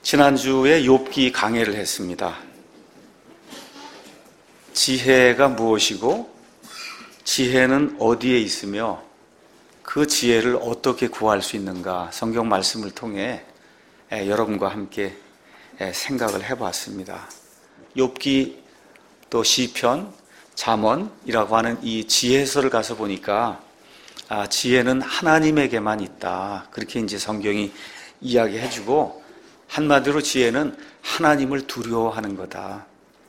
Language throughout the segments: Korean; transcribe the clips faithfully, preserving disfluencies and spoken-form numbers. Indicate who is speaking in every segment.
Speaker 1: 지난주에 욥기 강해를 했습니다. 지혜가 무엇이고 지혜는 어디에 있으며 그 지혜를 어떻게 구할 수 있는가, 성경 말씀을 통해 여러분과 함께 생각을 해봤습니다. 욥기 또 시편, 잠언이라고 하는 이 지혜서를 가서 보니까 아, 지혜는 하나님에게만 있다, 그렇게 이제 성경이 이야기해주고, 한마디로 지혜는 하나님을 두려워하는 거다.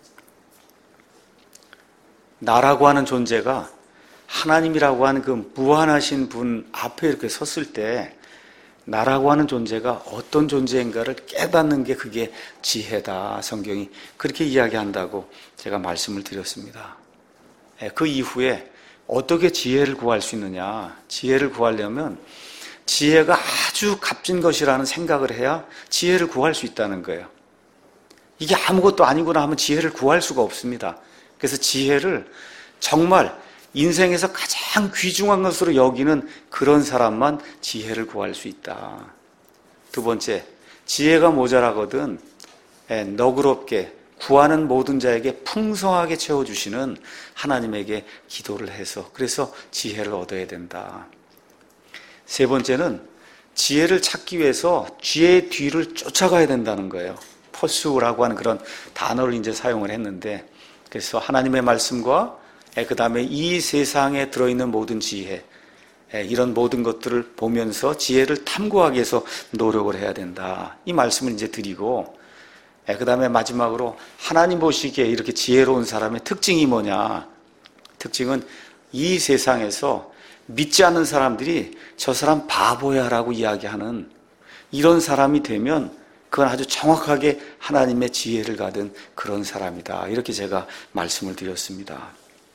Speaker 1: 나라고 하는 존재가 하나님이라고 하는 그 무한하신 분 앞에 이렇게 섰을 때 나라고 하는 존재가 어떤 존재인가를 깨닫는 게 그게 지혜다, 성경이 그렇게 이야기한다고 제가 말씀을 드렸습니다. 그 이후에 어떻게 지혜를 구할 수 있느냐, 지혜를 구하려면 지혜가 아주 값진 것이라는 생각을 해야 지혜를 구할 수 있다는 거예요. 이게 아무것도 아니구나 하면 지혜를 구할 수가 없습니다. 그래서 지혜를 정말 인생에서 가장 귀중한 것으로 여기는 그런 사람만 지혜를 구할 수 있다. 두 번째, 지혜가 모자라거든 너그럽게 구하는 모든 자에게 풍성하게 채워주시는 하나님에게 기도를 해서, 그래서 지혜를 얻어야 된다. 세 번째는 지혜를 찾기 위해서 지혜의 뒤를 쫓아가야 된다는 거예요. 퍼스우라고 하는 그런 단어를 이제 사용을 했는데, 그래서 하나님의 말씀과 그 다음에 이 세상에 들어있는 모든 지혜, 이런 모든 것들을 보면서 지혜를 탐구하기 위해서 노력을 해야 된다, 이 말씀을 이제 드리고, 그 다음에 마지막으로 하나님 보시기에 이렇게 지혜로운 사람의 특징이 뭐냐, 특징은 이 세상에서 믿지 않는 사람들이 저 사람 바보야 라고 이야기하는 이런 사람이 되면 그건 아주 정확하게 하나님의 지혜를 가진 그런 사람이다, 이렇게 제가 말씀을 드렸습니다.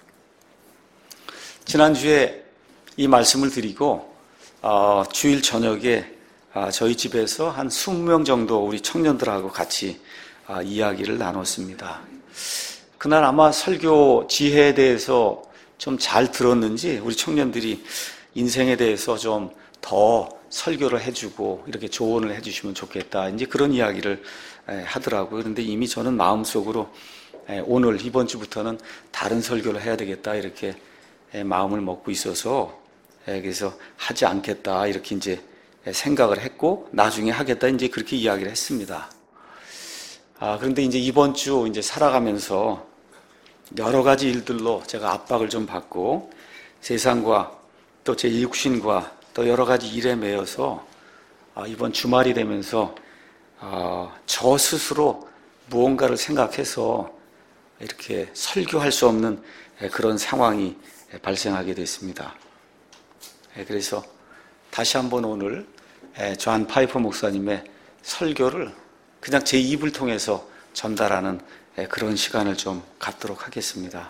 Speaker 1: 지난주에 이 말씀을 드리고 어, 주일 저녁에 어, 저희 집에서 한 이십 명 정도 우리 청년들하고 같이 어, 이야기를 나눴습니다. 그날 아마 설교 지혜에 대해서 좀 잘 들었는지 우리 청년들이 인생에 대해서 좀 더 설교를 해주고 이렇게 조언을 해주시면 좋겠다, 이제 그런 이야기를 하더라고요. 그런데 이미 저는 마음속으로 오늘 이번 주부터는 다른 설교를 해야 되겠다, 이렇게 마음을 먹고 있어서 그래서 하지 않겠다, 이렇게 이제 생각을 했고 나중에 하겠다, 이제 그렇게 이야기를 했습니다. 아, 그런데 이제 이번 주 이제 살아가면서 여러 가지 일들로 제가 압박을 좀 받고 세상과 또 제 육신과 또 여러 가지 일에 매여서 이번 주말이 되면서 저 스스로 무언가를 생각해서 이렇게 설교할 수 없는 그런 상황이 발생하게 됐습니다. 그래서 다시 한번 오늘 존 파이퍼 목사님의 설교를 그냥 제 입을 통해서 전달하는 그런 시간을 좀 갖도록 하겠습니다.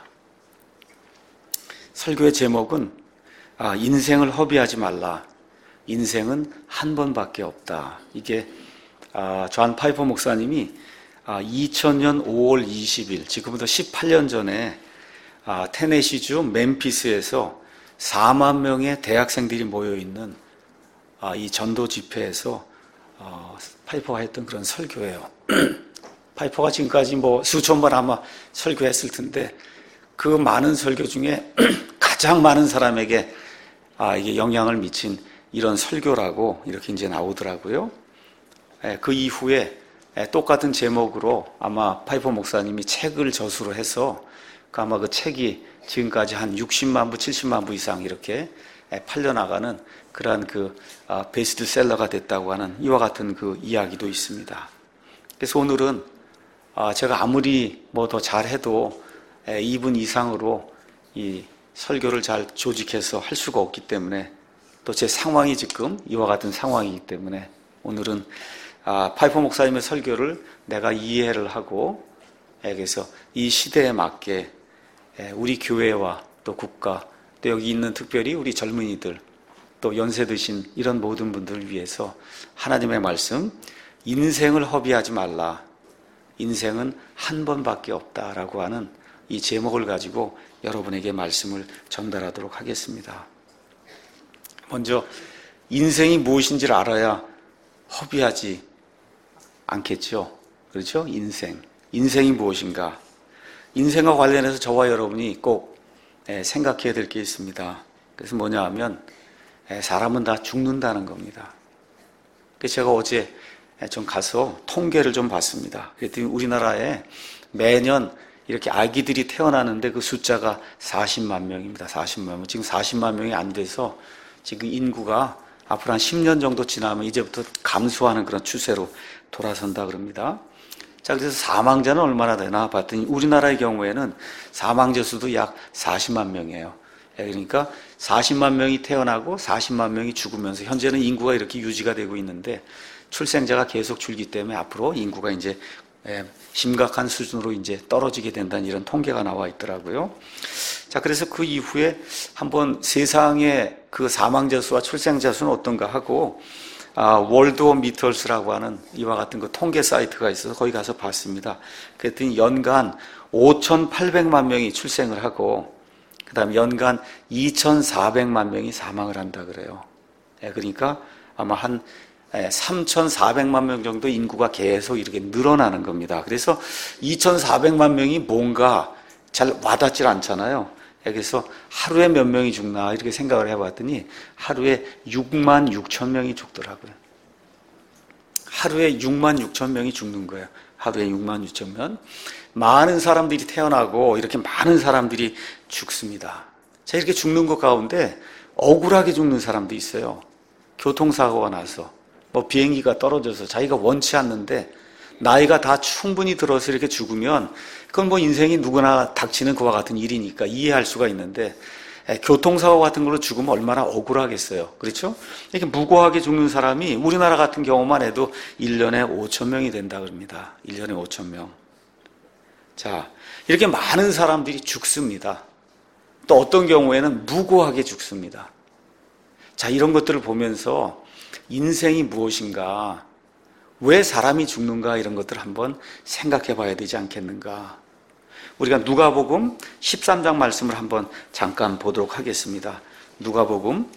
Speaker 1: 설교의 제목은 아, 인생을 허비하지 말라. 인생은 한 번밖에 없다. 이게 아, 존 파이퍼 목사님이 아, 이천 년 오월 이십일, 지금부터 십팔 년 전에 아, 테네시주 멤피스에서 사만 명의 대학생들이 모여있는 아, 이 전도 집회에서 어, 파이퍼가 했던 그런 설교예요. 파이퍼가 지금까지 뭐 수천 번 아마 설교했을 텐데 그 많은 설교 중에 가장 많은 사람에게 아, 이게 영향을 미친 이런 설교라고 이렇게 이제 나오더라고요. 예, 그 이후에 예, 똑같은 제목으로 아마 파이퍼 목사님이 책을 저수로 해서 그 아마 그 책이 지금까지 한 육십만 부, 칠십만 부 이상 이렇게 예, 팔려나가는 그러한 그 아, 베스트셀러가 됐다고 하는 이와 같은 그 이야기도 있습니다. 그래서 오늘은 아, 제가 아무리 뭐 더 잘해도 예, 이 분 이상으로 이 설교를 잘 조직해서 할 수가 없기 때문에, 또 제 상황이 지금 이와 같은 상황이기 때문에 오늘은 아, 파이퍼 목사님의 설교를 내가 이해를 하고 예, 그래서 이 시대에 맞게 예, 우리 교회와 또 국가, 또 여기 있는 특별히 우리 젊은이들, 또 연세 드신 이런 모든 분들을 위해서 하나님의 말씀, 인생을 허비하지 말라, 인생은 한 번밖에 없다라고 하는 이 제목을 가지고 여러분에게 말씀을 전달하도록 하겠습니다. 먼저 인생이 무엇인지를 알아야 허비하지 않겠죠. 그렇죠? 인생. 인생이 무엇인가? 인생과 관련해서 저와 여러분이 꼭 생각해야 될 게 있습니다. 그래서 뭐냐 하면 사람은 다 죽는다는 겁니다. 그래서 제가 어제 좀 가서 통계를 좀 봤습니다. 그랬더니 우리나라에 매년 이렇게 아기들이 태어나는데 그 숫자가 사십만 명입니다. 사십만 명. 지금 사십만 명이 안 돼서 지금 인구가 앞으로 한 십 년 정도 지나면 이제부터 감소하는 그런 추세로 돌아선다 그럽니다. 자, 그래서 사망자는 얼마나 되나 봤더니 우리나라의 경우에는 사망자 수도 약 사십만 명이에요. 그러니까 사십만 명이 태어나고 사십만 명이 죽으면서 현재는 인구가 이렇게 유지가 되고 있는데 출생자가 계속 줄기 때문에 앞으로 인구가 이제 심각한 수준으로 이제 떨어지게 된다는 이런 통계가 나와 있더라고요. 자, 그래서 그 이후에 한번 세상의 그 사망자 수와 출생자 수는 어떤가 하고 아, 월드 미터스라고 하는 이와 같은 그 통계 사이트가 있어서 거기 가서 봤습니다. 그랬더니 연간 오천팔백만 명이 출생을 하고 그 다음에 연간 이천사백만 명이 사망을 한다 그래요. 그러니까 아마 한 삼천사백만 명 정도 인구가 계속 이렇게 늘어나는 겁니다. 그래서 이천사백만 명이 뭔가 잘 와닿질 않잖아요. 그래서 하루에 몇 명이 죽나 이렇게 생각을 해봤더니 하루에 육만 육천 명이 죽더라고요. 하루에 육만 육천 명이 죽는 거예요. 하루에 육만 육천 명. 많은 사람들이 태어나고 이렇게 많은 사람들이 죽습니다. 자, 이렇게 죽는 것 가운데 억울하게 죽는 사람도 있어요. 교통사고가 나서 뭐 비행기가 떨어져서 자기가 원치 않는데 나이가 다 충분히 들어서 이렇게 죽으면 그건 뭐 인생이 누구나 닥치는 그와 같은 일이니까 이해할 수가 있는데 교통사고 같은 걸로 죽으면 얼마나 억울하겠어요. 그렇죠? 이렇게 무고하게 죽는 사람이 우리나라 같은 경우만 해도 일 년에 오천 명이 된다 그럽니다. 일 년에 오천 명. 자, 이렇게 많은 사람들이 죽습니다. 또 어떤 경우에는 무고하게 죽습니다. 자, 이런 것들을 보면서 인생이 무엇인가, 왜 사람이 죽는가 이런 것들을 한번 생각해 봐야 되지 않겠는가. 우리가 누가복음 십삼 장 말씀을 한번 잠깐 보도록 하겠습니다. 누가복음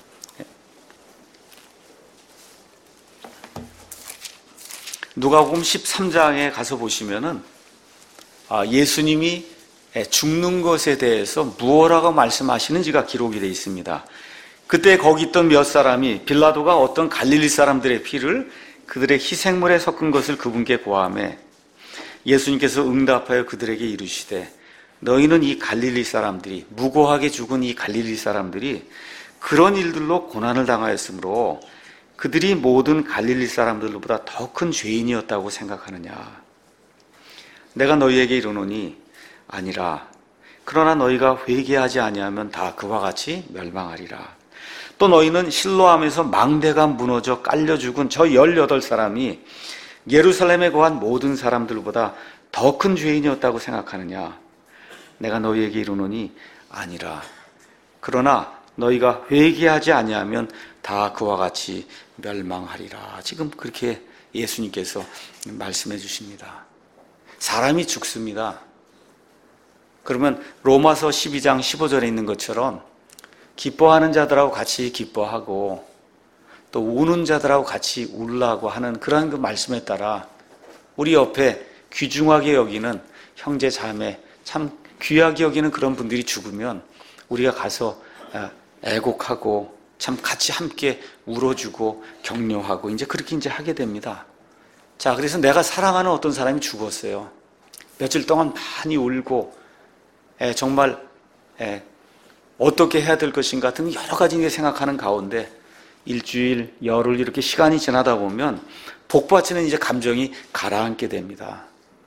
Speaker 1: 누가복음 십삼 장에 가서 보시면은 예수님이 죽는 것에 대해서 무엇라고 말씀하시는지가 기록이 되어 있습니다. 그때 거기 있던 몇 사람이 빌라도가 어떤 갈릴리 사람들의 피를 그들의 희생물에 섞은 것을 그분께 고하매 예수님께서 응답하여 그들에게 이르시되 너희는 이 갈릴리 사람들이 무고하게 죽은 이 갈릴리 사람들이 그런 일들로 고난을 당하였으므로 그들이 모든 갈릴리 사람들보다 더 큰 죄인이었다고 생각하느냐. 내가 너희에게 이르노니 아니라 그러나 너희가 회개하지 아니하면 다 그와 같이 멸망하리라. 또 너희는 실로암에서 망대가 무너져 깔려 죽은 저 열여덟 사람이 예루살렘에 거한 모든 사람들보다 더 큰 죄인이었다고 생각하느냐. 내가 너희에게 이르노니 아니라 그러나 너희가 회개하지 아니하면 다 그와 같이 멸망하리라. 지금 그렇게 예수님께서 말씀해 주십니다. 사람이 죽습니다. 그러면 로마서 십이 장 십오 절에 있는 것처럼 기뻐하는 자들하고 같이 기뻐하고 또 우는 자들하고 같이 울라고 하는 그런 그 말씀에 따라 우리 옆에 귀중하게 여기는 형제 자매, 참 귀하게 여기는 그런 분들이 죽으면 우리가 가서 애곡하고 참 같이 함께 울어주고 격려하고 이제 그렇게 이제 하게 됩니다. 자, 그래서 내가 사랑하는 어떤 사람이 죽었어요. 며칠 동안 많이 울고 에, 정말 에, 어떻게 해야 될 것인가 같은 여러 가지 생각하는 가운데 일주일, 열흘 이렇게 시간이 지나다 보면 복받치는 이제 감정이 가라앉게 됩니다.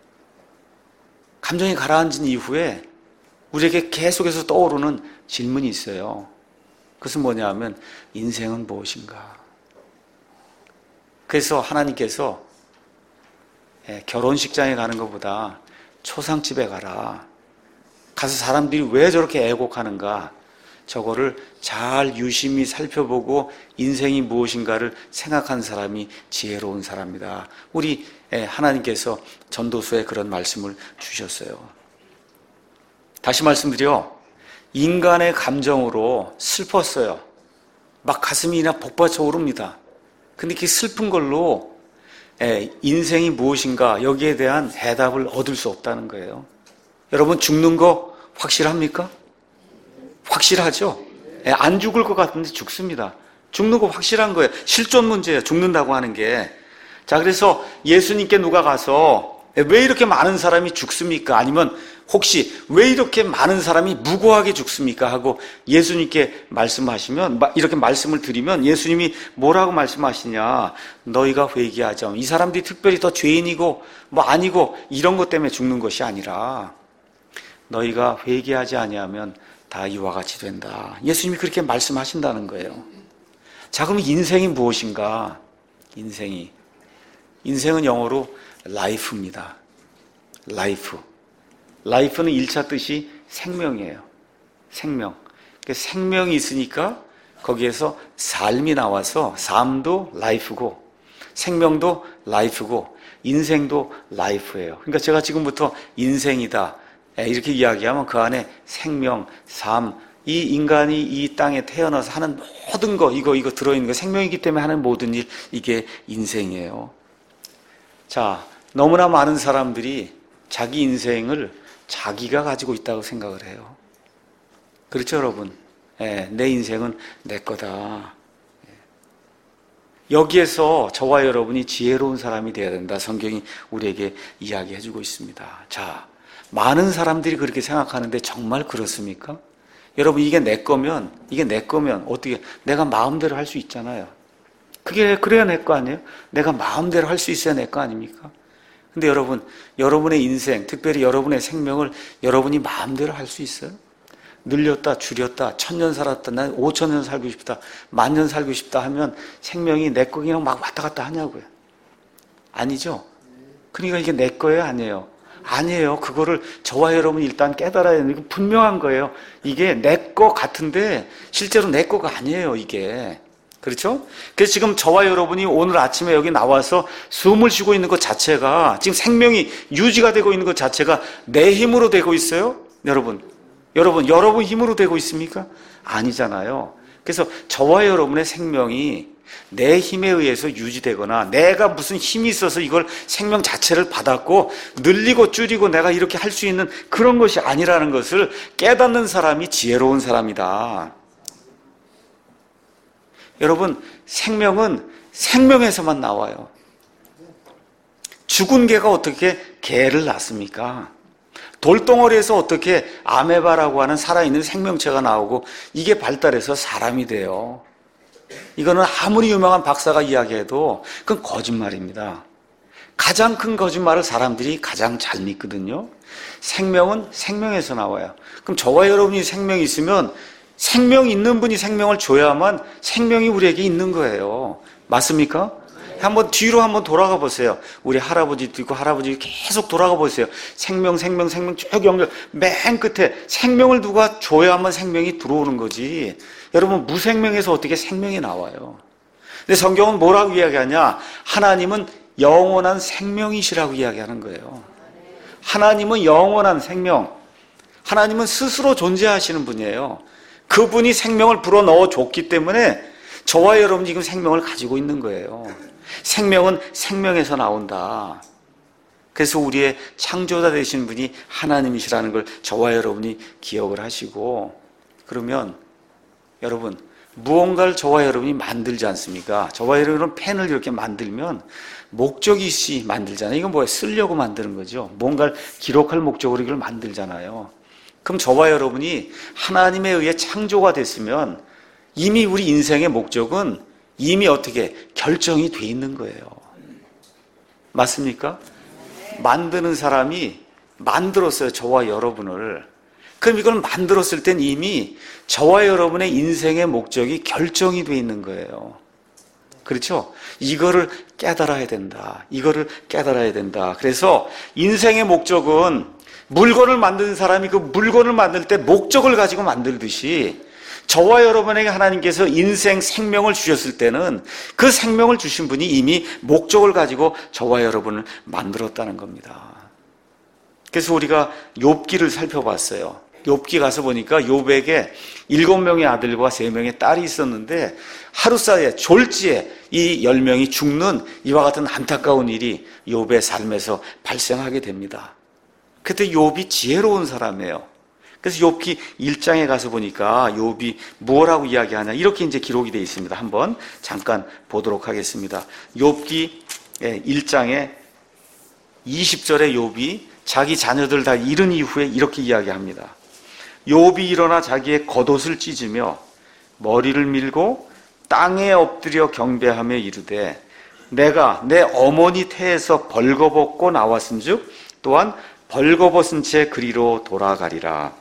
Speaker 1: 감정이 가라앉은 이후에 우리에게 계속해서 떠오르는 질문이 있어요. 그것은 뭐냐 하면 인생은 무엇인가. 그래서 하나님께서 결혼식장에 가는 것보다 초상집에 가라. 가서 사람들이 왜 저렇게 애곡하는가. 저거를 잘 유심히 살펴보고 인생이 무엇인가를 생각한 사람이 지혜로운 사람이다. 우리 하나님께서 전도서에 그런 말씀을 주셨어요. 다시 말씀드려 인간의 감정으로 슬펐어요. 막 가슴이 그냥 복받쳐 오릅니다. 근데 그 슬픈 걸로 예, 인생이 무엇인가 여기에 대한 해답을 얻을 수 없다는 거예요. 여러분 죽는 거 확실합니까? 확실하죠? 예, 안 죽을 것 같은데 죽습니다. 죽는 거 확실한 거예요. 실존 문제예요. 죽는다고 하는 게. 자, 그래서 예수님께 누가 가서 왜 이렇게 많은 사람이 죽습니까? 아니면 혹시 왜 이렇게 많은 사람이 무고하게 죽습니까? 하고 예수님께 말씀하시면, 이렇게 말씀을 드리면 예수님이 뭐라고 말씀하시냐? 너희가 회개하자. 이 사람들이 특별히 더 죄인이고 뭐 아니고 이런 것 때문에 죽는 것이 아니라 너희가 회개하지 아니하면 다 이와 같이 된다. 예수님이 그렇게 말씀하신다는 거예요. 자, 그럼 인생이 무엇인가? 인생이. 인생은 영어로 life입니다. life. life는 일 차 뜻이 생명이에요. 생명. 생명이 있으니까 거기에서 삶이 나와서 삶도 life고 생명도 life고 인생도 life예요. 그러니까 제가 지금부터 인생이다 이렇게 이야기하면 그 안에 생명, 삶, 이 인간이 이 땅에 태어나서 하는 모든 거 이거 이거 들어있는 거 생명이기 때문에 하는 모든 일 이게 인생이에요. 자, 너무나 많은 사람들이 자기 인생을 자기가 가지고 있다고 생각을 해요. 그렇죠, 여러분? 예, 내 인생은 내 거다. 여기에서 저와 여러분이 지혜로운 사람이 되어야 된다. 성경이 우리에게 이야기해주고 있습니다. 자, 많은 사람들이 그렇게 생각하는데 정말 그렇습니까? 여러분, 이게 내 거면, 이게 내 거면 어떻게 내가 마음대로 할 수 있잖아요. 그게 그래야 내 거 아니에요? 내가 마음대로 할 수 있어야 내 거 아닙니까? 근데 여러분, 여러분의 인생, 특별히 여러분의 생명을 여러분이 마음대로 할 수 있어요? 늘렸다, 줄였다, 천년 살았다, 난 오천 년 살고 싶다, 만 년 살고 싶다 하면 생명이 내 거 그냥 막 왔다 갔다 하냐고요? 아니죠? 그러니까 이게 내 거예요? 아니에요? 아니에요. 그거를 저와 여러분이 일단 깨달아야 되는 게 분명한 거예요. 이게 내 거 같은데 실제로 내 거가 아니에요, 이게. 그렇죠? 그래서 지금 저와 여러분이 오늘 아침에 여기 나와서 숨을 쉬고 있는 것 자체가 지금 생명이 유지가 되고 있는 것 자체가 내 힘으로 되고 있어요? 여러분, 여러분, 여러분 힘으로 되고 있습니까? 아니잖아요. 그래서 저와 여러분의 생명이 내 힘에 의해서 유지되거나 내가 무슨 힘이 있어서 이걸 생명 자체를 받았고 늘리고 줄이고 내가 이렇게 할 수 있는 그런 것이 아니라는 것을 깨닫는 사람이 지혜로운 사람이다. 여러분, 생명은 생명에서만 나와요. 죽은 개가 어떻게 개를 낳습니까? 돌덩어리에서 어떻게 아메바라고 하는 살아있는 생명체가 나오고 이게 발달해서 사람이 돼요. 이거는 아무리 유명한 박사가 이야기해도 그건 거짓말입니다. 가장 큰 거짓말을 사람들이 가장 잘 믿거든요. 생명은 생명에서 나와요. 그럼 저와 여러분이 생명이 있으면 생명 있는 분이 생명을 줘야만 생명이 우리에게 있는 거예요. 맞습니까? 한번 뒤로 한번 돌아가 보세요. 우리 할아버지도 있고 할아버지 계속 돌아가 보세요. 생명, 생명, 생명 쭉 연결. 맨 끝에 생명을 누가 줘야만 생명이 들어오는 거지. 여러분, 무생명에서 어떻게 생명이 나와요? 근데 성경은 뭐라고 이야기하냐? 하나님은 영원한 생명이시라고 이야기하는 거예요. 하나님은 영원한 생명. 하나님은 스스로 존재하시는 분이에요. 그분이 생명을 불어넣어 줬기 때문에 저와 여러분이 지금 생명을 가지고 있는 거예요. 생명은 생명에서 나온다. 그래서 우리의 창조자 되신 분이 하나님이시라는 걸 저와 여러분이 기억을 하시고, 그러면 여러분, 무언가를 저와 여러분이 만들지 않습니까? 저와 여러분은 펜을 이렇게 만들면 목적이 있이 만들잖아요. 이건 뭐예요? 쓰려고 만드는 거죠. 뭔가를 기록할 목적으로 이걸 만들잖아요. 그럼 저와 여러분이 하나님에 의해 창조가 됐으면 이미 우리 인생의 목적은 이미 어떻게 결정이 돼 있는 거예요. 맞습니까? 만드는 사람이 만들었어요. 저와 여러분을. 그럼 이걸 만들었을 땐 이미 저와 여러분의 인생의 목적이 결정이 돼 있는 거예요. 그렇죠? 이거를 깨달아야 된다. 이거를 깨달아야 된다. 그래서 인생의 목적은 물건을 만드는 사람이 그 물건을 만들 때 목적을 가지고 만들듯이 저와 여러분에게 하나님께서 인생 생명을 주셨을 때는 그 생명을 주신 분이 이미 목적을 가지고 저와 여러분을 만들었다는 겁니다. 그래서 우리가 욥기를 살펴봤어요. 욥기 가서 보니까 욥에게 일곱 명의 아들과 세 명의 딸이 있었는데 하루 사이에 졸지에 이 열 명이 죽는 이와 같은 안타까운 일이 욥의 삶에서 발생하게 됩니다. 그때 욥이 지혜로운 사람이에요. 그래서 욥기 일 장에 가서 보니까 욥이 뭐라고 이야기하냐 이렇게 이제 기록이 되어 있습니다. 한번 잠깐 보도록 하겠습니다. 욥기 일 장에 이십 절에 욥이 자기 자녀들 다 잃은 이후에 이렇게 이야기합니다. 욥이 일어나 자기의 겉옷을 찢으며 머리를 밀고 땅에 엎드려 경배하며 이르되 내가 내 어머니 태에서 벌거벗고 나왔은즉 또한 벌거벗은 채 그리로 돌아가리라.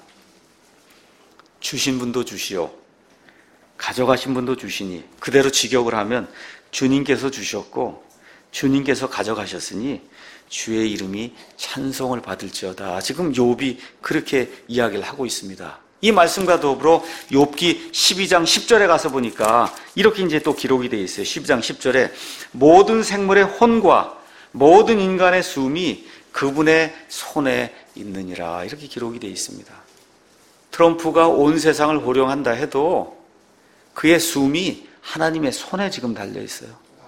Speaker 1: 주신 분도 주시오 가져가신 분도 주시니 그대로 직역을 하면 주님께서 주셨고 주님께서 가져가셨으니 주의 이름이 찬송을 받을지어다. 지금 욥이 그렇게 이야기를 하고 있습니다. 이 말씀과 더불어 욥기 십이 장 십 절에 가서 보니까 이렇게 이제 또 기록이 되어 있어요. 십이 장 십 절에 모든 생물의 혼과 모든 인간의 숨이 그분의 손에 있느니라 이렇게 기록이 되어 있습니다. 트럼프가 온 세상을 호령한다 해도 그의 숨이 하나님의 손에 지금 달려 있어요.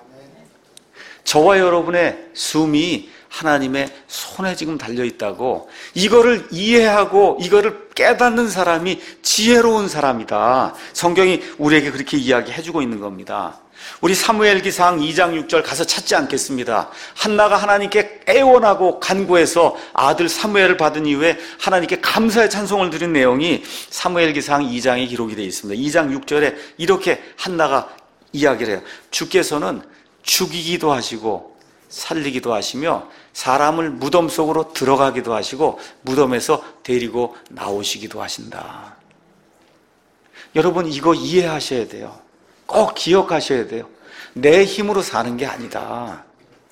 Speaker 1: 저와 여러분의 숨이 하나님의 손에 지금 달려 있다고, 이거를 이해하고 이거를 깨닫는 사람이 지혜로운 사람이다. 성경이 우리에게 그렇게 이야기해주고 있는 겁니다. 우리 사무엘기상 이 장 육 절 가서 찾지 않겠습니다. 한나가 하나님께 애원하고 간구해서 아들 사무엘을 받은 이후에 하나님께 감사의 찬송을 드린 내용이 사무엘기상 이 장에 기록이 되어 있습니다. 이 장 육 절에 이렇게 한나가 이야기를 해요. 주께서는 죽이기도 하시고 살리기도 하시며 사람을 무덤 속으로 들어가기도 하시고 무덤에서 데리고 나오시기도 하신다. 여러분, 이거 이해하셔야 돼요. 꼭 기억하셔야 돼요. 내 힘으로 사는 게 아니다.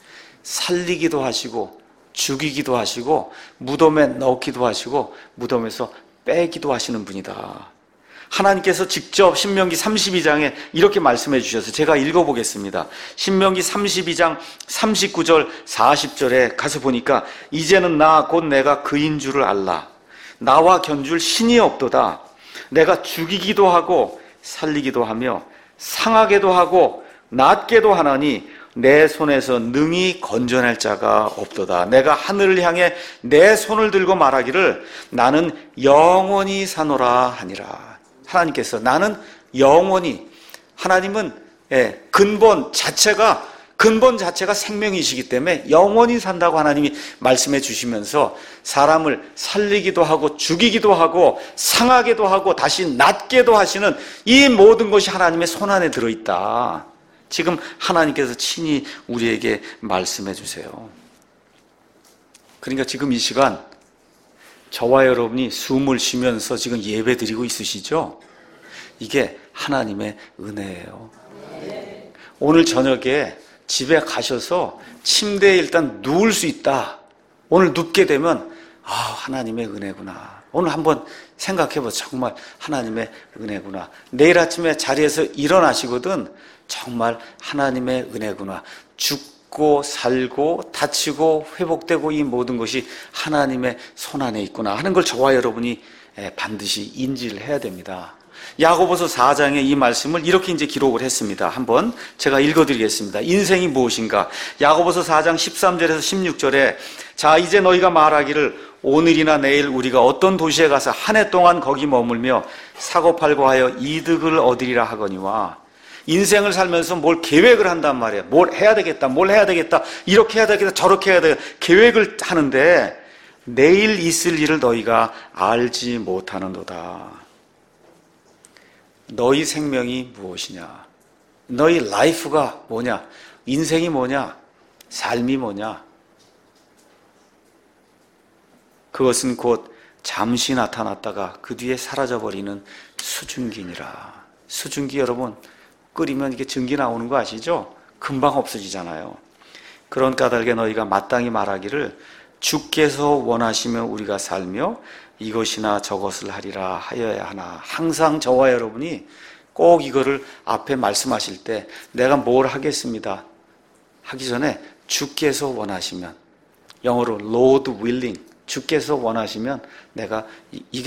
Speaker 1: 살리기도 하시고 죽이기도 하시고 무덤에 넣기도 하시고 무덤에서 빼기도 하시는 분이다. 하나님께서 직접 신명기 삼십이 장에 이렇게 말씀해 주셔서 제가 읽어보겠습니다. 신명기 삼십이 장 삼십구 절 사십 절에 가서 보니까 이제는 나 곧 내가 그인 줄을 알라. 나와 견줄 신이 없도다. 내가 죽이기도 하고 살리기도 하며 상하게도 하고 낫게도 하나니 내 손에서 능히 건져낼 자가 없도다. 내가 하늘을 향해 내 손을 들고 말하기를 나는 영원히 사노라 하니라. 하나님께서 나는 영원히, 하나님은 예, 근본 자체가 근본 자체가 생명이시기 때문에 영원히 산다고 하나님이 말씀해 주시면서 사람을 살리기도 하고 죽이기도 하고 상하게도 하고 다시 낫게도 하시는 이 모든 것이 하나님의 손안에 들어있다. 지금 하나님께서 친히 우리에게 말씀해 주세요. 그러니까 지금 이 시간 저와 여러분이 숨을 쉬면서 지금 예배 드리고 있으시죠? 이게 하나님의 은혜예요. 오늘 저녁에 집에 가셔서 침대에 일단 누울 수 있다. 오늘 눕게 되면 아, 하나님의 은혜구나. 오늘 한번 생각해보세요. 정말 하나님의 은혜구나. 내일 아침에 자리에서 일어나시거든 정말 하나님의 은혜구나. 죽고 살고 다치고 회복되고 이 모든 것이 하나님의 손안에 있구나 하는 걸 저와 여러분이 반드시 인지를 해야 됩니다. 야고보서 사 장에 이 말씀을 이렇게 이제 기록을 했습니다. 한번 제가 읽어드리겠습니다. 인생이 무엇인가? 야고보서 사 장 십삼 절에서 십육 절에 자 이제 너희가 말하기를 오늘이나 내일 우리가 어떤 도시에 가서 한 해 동안 거기 머물며 사고팔고 하여 이득을 얻으리라 하거니와, 인생을 살면서 뭘 계획을 한단 말이에요. 뭘 해야 되겠다, 뭘 해야 되겠다, 이렇게 해야 되겠다, 저렇게 해야 되겠다, 계획을 하는데 내일 있을 일을 너희가 알지 못하는도다. 너희 생명이 무엇이냐? 너희 라이프가 뭐냐? 인생이 뭐냐? 삶이 뭐냐? 그것은 곧 잠시 나타났다가 그 뒤에 사라져버리는 수증기니라. 수증기 여러분, 끓이면 이게 증기 나오는 거 아시죠? 금방 없어지잖아요. 그런 까닭에 너희가 마땅히 말하기를 주께서 원하시면 우리가 살며 이것이나 저것을 하리라 하여야 하나. 항상 저와 여러분이 꼭 이거를 앞에 말씀하실 때 내가 뭘 하겠습니다 하기 전에 주께서 원하시면, 영어로 Lord willing, 주께서 원하시면 내가 이게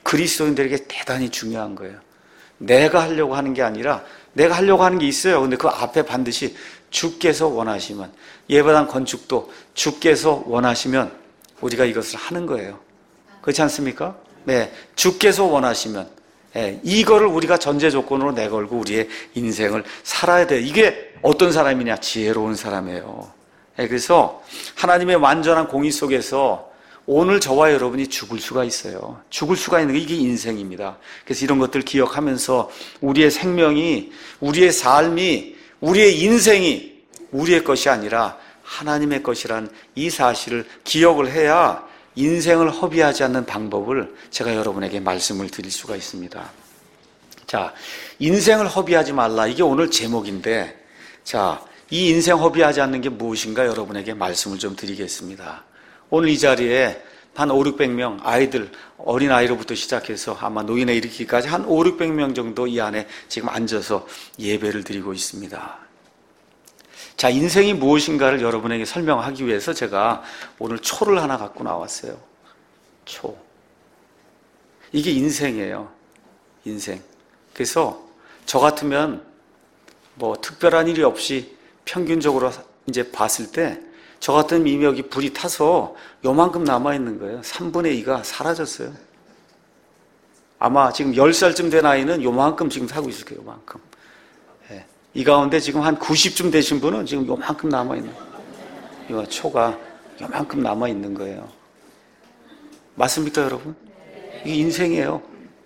Speaker 1: 그리스도인들에게 대단히 중요한 거예요. 내가 하려고 하는 게 아니라 내가 하려고 하는 게 있어요. 근데 그 앞에 반드시 주께서 원하시면, 예배당 건축도 주께서 원하시면 우리가 이것을 하는 거예요. 그렇지 않습니까? 네, 주께서 원하시면, 네, 이거를 우리가 전제 조건으로 내걸고 우리의 인생을 살아야 돼요. 이게 어떤 사람이냐? 지혜로운 사람이에요. 네, 그래서 하나님의 완전한 공의 속에서 오늘 저와 여러분이 죽을 수가 있어요. 죽을 수가 있는 게 이게 인생입니다. 그래서 이런 것들 기억하면서 우리의 생명이, 우리의 삶이, 우리의 인생이 우리의 것이 아니라 하나님의 것이란 이 사실을 기억을 해야 인생을 허비하지 않는 방법을 제가 여러분에게 말씀을 드릴 수가 있습니다. 자, 인생을 허비하지 말라. 이게 오늘 제목인데, 자, 이 인생 허비하지 않는 게 무엇인가 여러분에게 말씀을 좀 드리겠습니다. 오늘 이 자리에 한 오륙백 명 아이들, 어린아이로부터 시작해서 아마 노인에 이르기까지 한 오륙백 명 정도 이 안에 지금 앉아서 예배를 드리고 있습니다. 자, 인생이 무엇인가를 여러분에게 설명하기 위해서 제가 오늘 초를 하나 갖고 나왔어요. 초. 이게 인생이에요. 인생. 그래서 저 같으면 뭐 특별한 일이 없이 평균적으로 이제 봤을 때 저 같은 미명이 불이 타서 요만큼 남아있는 거예요. 삼분의 이가 사라졌어요. 아마 지금 열 살쯤 된 아이는 요만큼 지금 사고 있을 거예요. 요만큼. 예. 이 가운데 지금 한 구십쯤 되신 분은 지금 요만큼 남아있는 거예요. 이거 초가 요만큼 남아있는 거예요. 맞습니까, 여러분? 이게 인생이에요.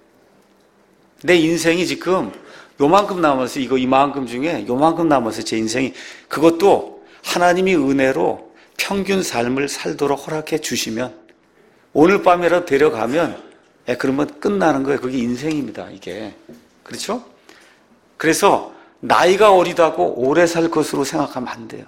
Speaker 1: 내 인생이 지금 요만큼 남아서, 이거 이만큼 중에 요만큼 남아서 제 인생이, 그것도 하나님이 은혜로 평균 삶을 살도록 허락해 주시면, 오늘 밤이라도 데려가면, 예, 그러면 끝나는 거예요. 그게 인생입니다, 이게. 그렇죠? 그래서 나이가 어리다고 오래 살 것으로 생각하면 안 돼요.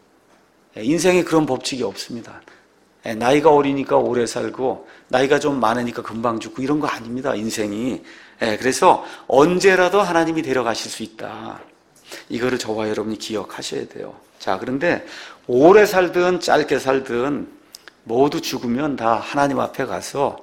Speaker 1: 예, 인생에 그런 법칙이 없습니다. 예, 나이가 어리니까 오래 살고, 나이가 좀 많으니까 금방 죽고, 이런 거 아닙니다, 인생이. 예, 그래서 언제라도 하나님이 데려가실 수 있다. 이거를 저와 여러분이 기억하셔야 돼요. 자, 그런데 오래 살든 짧게 살든 모두 죽으면 다 하나님 앞에 가서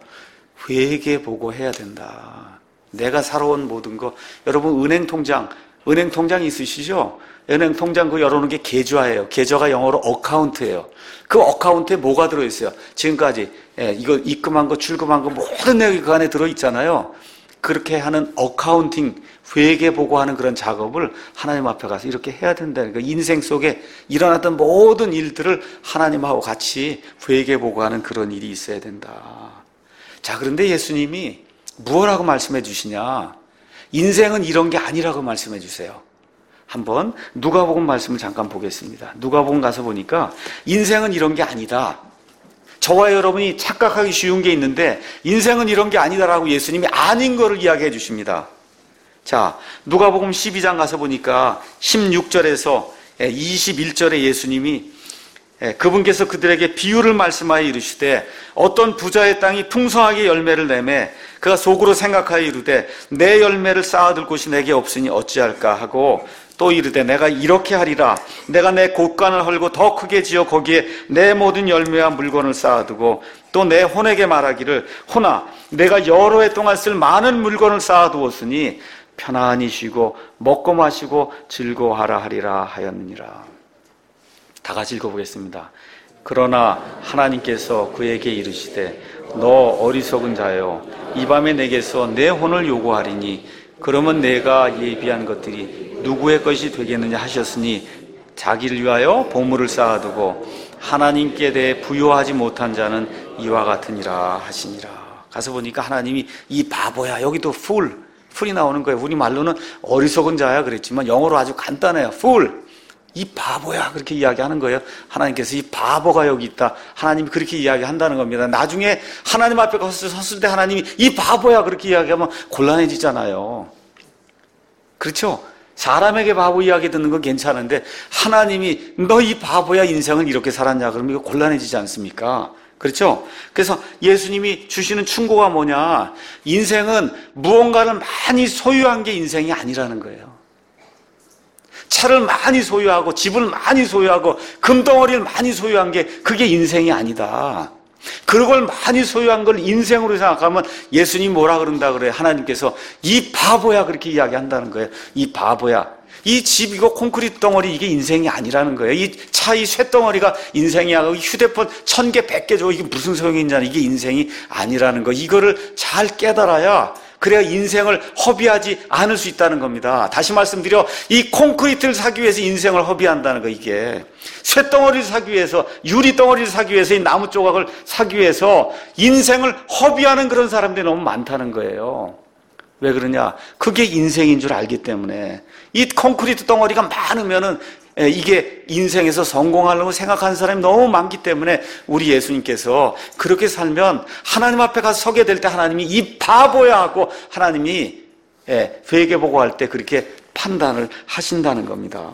Speaker 1: 회개보고 해야 된다. 내가 살아온 모든 거, 여러분 은행 통장, 은행 통장 있으시죠? 은행 통장 그 열어놓은 게 계좌예요. 계좌가 영어로 어카운트예요. 그 어카운트에 뭐가 들어있어요? 지금까지 예, 이거 입금한 거, 출금한 거 모든 내역이 그 안에 들어있잖아요. 그렇게 하는 어카운팅, 회계보고 하는 그런 작업을 하나님 앞에 가서 이렇게 해야 된다는 거예요. 인생 속에 일어났던 모든 일들을 하나님하고 같이 회계보고 하는 그런 일이 있어야 된다. 자, 그런데 예수님이 무엇라고 말씀해 주시냐? 인생은 이런 게 아니라고 말씀해 주세요. 한번 누가복음 말씀을 잠깐 보겠습니다. 누가복음 가서 보니까 인생은 이런 게 아니다. 저와 여러분이 착각하기 쉬운 게 있는데 인생은 이런 게 아니다라고 예수님이 아닌 거를 이야기해 주십니다. 자, 누가복음 십이 장 가서 보니까 십육 절에서 이십일 절에 예수님이 그분께서 그들에게 비유를 말씀하여 이르시되 어떤 부자의 땅이 풍성하게 열매를 내매 그가 속으로 생각하여 이르되 내 열매를 쌓아둘 곳이 내게 없으니 어찌할까 하고 또 이르되 내가 이렇게 하리라. 내가 내 곳간을 헐고 더 크게 지어 거기에 내 모든 열매와 물건을 쌓아두고 또 내 혼에게 말하기를 혼아 내가 여러 해 동안 쓸 많은 물건을 쌓아두었으니 편안히 쉬고 먹고 마시고 즐거워하라 하리라 하였느니라. 다 같이 읽어보겠습니다. 그러나 하나님께서 그에게 이르시되 너 어리석은 자여 이 밤에 내게서 내 혼을 요구하리니 그러면 내가 예비한 것들이 누구의 것이 되겠느냐 하셨으니 자기를 위하여 보물을 쌓아두고 하나님께 대해 부요하지 못한 자는 이와 같으니라 하시니라. 가서 보니까 하나님이 이 바보야, 여기도 fool, fool이 나오는 거예요. 우리 말로는 어리석은 자야 그랬지만 영어로 아주 간단해요. fool, 이 바보야 그렇게 이야기하는 거예요. 하나님께서 이 바보가 여기 있다. 하나님이 그렇게 이야기한다는 겁니다. 나중에 하나님 앞에 가서 섰을 때 하나님이 이 바보야 그렇게 이야기하면 곤란해지잖아요. 그렇죠? 사람에게 바보 이야기 듣는 건 괜찮은데 하나님이 너 이 바보야 인생을 이렇게 살았냐 그러면 이거 곤란해지지 않습니까? 그렇죠? 그래서 예수님이 주시는 충고가 뭐냐? 인생은 무언가를 많이 소유한 게 인생이 아니라는 거예요. 차를 많이 소유하고 집을 많이 소유하고 금덩어리를 많이 소유한 게 그게 인생이 아니다. 그걸 많이 소유한 걸 인생으로 생각하면 예수님이 뭐라 그런다 그래요? 하나님께서 이 바보야 그렇게 이야기한다는 거예요. 이 바보야. 이 집 이거 콘크리트 덩어리 이게 인생이 아니라는 거예요. 이 차 이 쇳덩어리가 인생이야. 휴대폰 천 개, 백 개 줘. 이게 무슨 소용이 있냐. 이게 인생이 아니라는 거. 이거를 잘 깨달아야 그래야 인생을 허비하지 않을 수 있다는 겁니다. 다시 말씀드려, 이 콘크리트를 사기 위해서 인생을 허비한다는 거. 이게 쇳덩어리를 사기 위해서, 유리덩어리를 사기 위해서, 이 나무 조각을 사기 위해서 인생을 허비하는 그런 사람들이 너무 많다는 거예요. 왜 그러냐? 그게 인생인 줄 알기 때문에. 이 콘크리트 덩어리가 많으면은 이게 인생에서 성공하려고 생각하는 사람이 너무 많기 때문에 우리 예수님께서 그렇게 살면 하나님 앞에 가서 서게 될 때 하나님이 이 바보야 하고 하나님이 회개보고할 때 그렇게 판단을 하신다는 겁니다.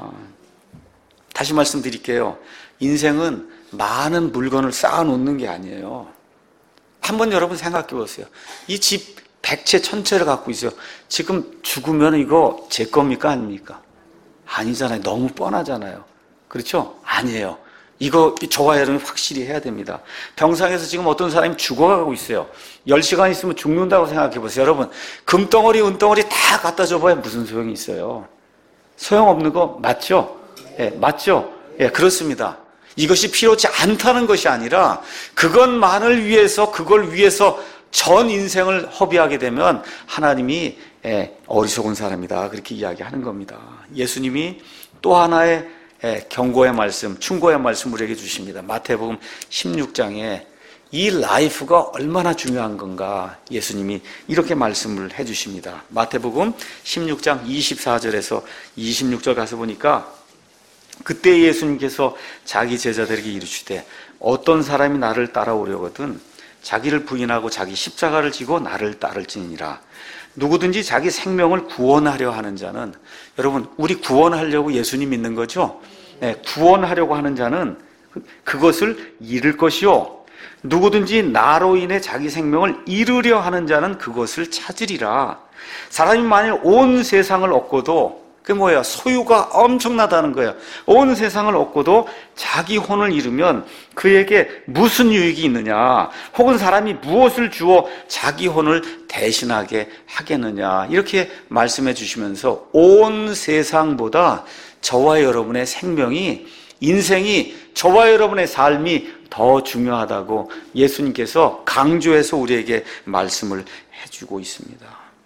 Speaker 1: 다시 말씀드릴게요. 인생은 많은 물건을 쌓아놓는 게 아니에요. 한번 여러분 생각해 보세요. 이 집 백 채, 천 채를 갖고 있어요. 지금 죽으면 이거 제 겁니까? 아닙니까? 아니잖아요. 너무 뻔하잖아요. 그렇죠? 아니에요. 이거 저와 여러분이 확실히 해야 됩니다. 병상에서 지금 어떤 사람이 죽어가고 있어요. 열 시간 있으면 죽는다고 생각해 보세요. 여러분, 금덩어리, 은덩어리 다 갖다 줘봐야 무슨 소용이 있어요? 소용없는 거 맞죠? 예, 맞죠? 예, 그렇습니다. 이것이 필요치 않다는 것이 아니라 그것만을 위해서, 그걸 위해서 전 인생을 허비하게 되면 하나님이 어리석은 사람이다 그렇게 이야기하는 겁니다. 예수님이 또 하나의 경고의 말씀, 충고의 말씀 우리에게 주십니다. 마태복음 십육 장에 이 라이프가 얼마나 중요한 건가 예수님이 이렇게 말씀을 해주십니다. 마태복음 십육 장 이십사 절에서 이십육 절 가서 보니까 그때 예수님께서 자기 제자들에게 이르시되 어떤 사람이 나를 따라오려거든 자기를 부인하고 자기 십자가를 지고 나를 따를지니라. 누구든지 자기 생명을 구원하려 하는 자는, 여러분 우리 구원하려고 예수님 믿는 거죠? 네, 구원하려고 하는 자는 그것을 잃을 것이요 누구든지 나로 인해 자기 생명을 잃으려 하는 자는 그것을 찾으리라. 사람이 만일 온 세상을 얻고도, 그게 뭐예요? 소유가 엄청나다는 거예요. 온 세상을 얻고도 자기 혼을 잃으면 그에게 무슨 유익이 있느냐? 혹은 사람이 무엇을 주어 자기 혼을 대신하게 하겠느냐? 이렇게 말씀해 주시면서 온 세상보다 저와 여러분의 생명이, 인생이, 저와 여러분의 삶이 더 중요하다고 예수님께서 강조해서 우리에게 말씀을 해주고 있습니다.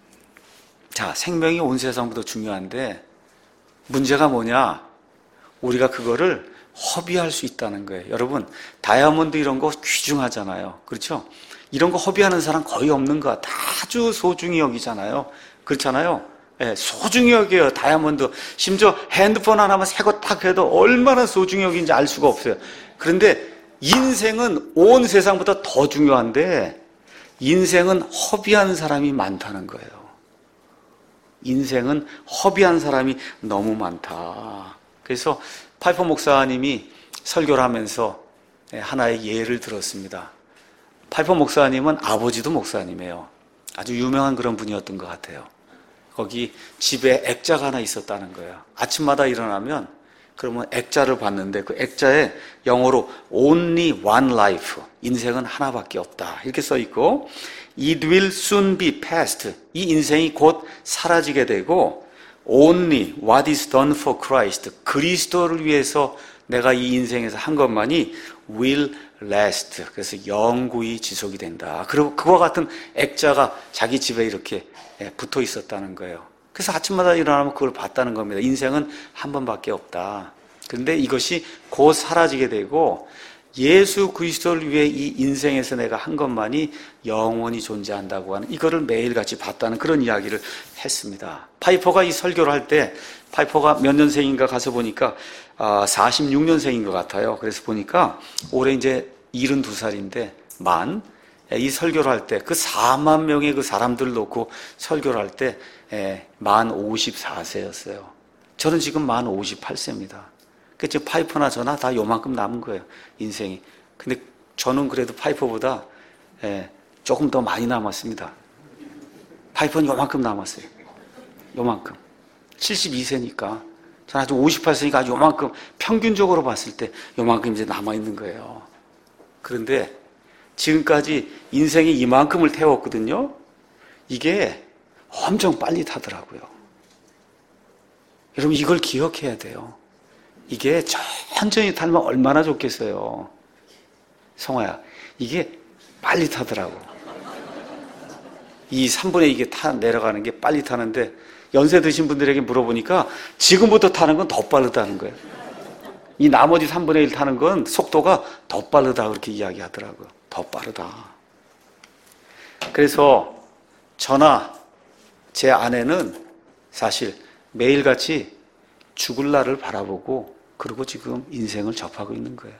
Speaker 1: 자, 생명이 온 세상보다 중요한데 문제가 뭐냐? 우리가 그거를 허비할 수 있다는 거예요. 여러분, 다이아몬드 이런 거 귀중하잖아요. 그렇죠? 이런 거 허비하는 사람 거의 없는 것 같아요. 아주 소중히 여기잖아요. 그렇잖아요? 네, 소중히 여겨요, 다이아몬드. 심지어 핸드폰 하나만 새 거 딱 해도 얼마나 소중히 여긴지 알 수가 없어요. 그런데 인생은 온 세상보다 더 중요한데 인생은 허비한 사람이 많다는 거예요. 인생은 허비한 사람이 너무 많다. 그래서 파이퍼 목사님이 설교를 하면서 하나의 예를 들었습니다. 파이퍼 목사님은 아버지도 목사님이에요. 아주 유명한 그런 분이었던 것 같아요. 거기 집에 액자가 하나 있었다는 거예요. 아침마다 일어나면 그러면 액자를 봤는데 그 액자에 영어로 Only one life, 인생은 하나밖에 없다 이렇게 써 있고 It will soon be past, 이 인생이 곧 사라지게 되고 Only what is done for Christ, 그리스도를 위해서 내가 이 인생에서 한 것만이 will last, 그래서 영구히 지속이 된다. 그리고 그와 같은 액자가 자기 집에 이렇게 붙어 있었다는 거예요. 그래서 아침마다 일어나면 그걸 봤다는 겁니다. 인생은 한 번밖에 없다. 그런데 이것이 곧 사라지게 되고 예수 그리스도를 위해 이 인생에서 내가 한 것만이 영원히 존재한다고 하는, 이거를 매일같이 봤다는 그런 이야기를 했습니다. 파이퍼가 이 설교를 할 때, 파이퍼가 몇 년생인가 가서 보니까 사십육 년생인 것 같아요. 그래서 보니까 올해 이제 칠십이 살인데 만, 이 설교를 할 때 그 사만 명의 그 사람들을 놓고 설교를 할 때 만 오십사 세였어요. 저는 지금 만 오십팔 세입니다. 그 지금 파이퍼나 저나 다 요만큼 남은 거예요, 인생이. 근데 저는 그래도 파이퍼보다 조금 더 많이 남았습니다. 파이퍼는 요만큼 남았어요. 요만큼. 칠십이 세니까. 저는 아주 오십팔 세니까 아주 요만큼, 평균적으로 봤을 때 요만큼 이제 남아있는 거예요. 그런데 지금까지 인생이 이만큼을 태웠거든요. 이게 엄청 빨리 타더라고요. 여러분 이걸 기억해야 돼요. 이게 천천히 타면 얼마나 좋겠어요. 성화야, 이게 빨리 타더라고. 이 삼분의 이게 타 내려가는 게 빨리 타는데 연세 드신 분들에게 물어보니까 지금부터 타는 건 더 빠르다는 거예요. 이 나머지 삼분의 일 타는 건 속도가 더 빠르다 그렇게 이야기하더라고요. 더 빠르다. 그래서 저나 제 아내는 사실 매일같이 죽을 날을 바라보고 그리고 지금 인생을 접하고 있는 거예요.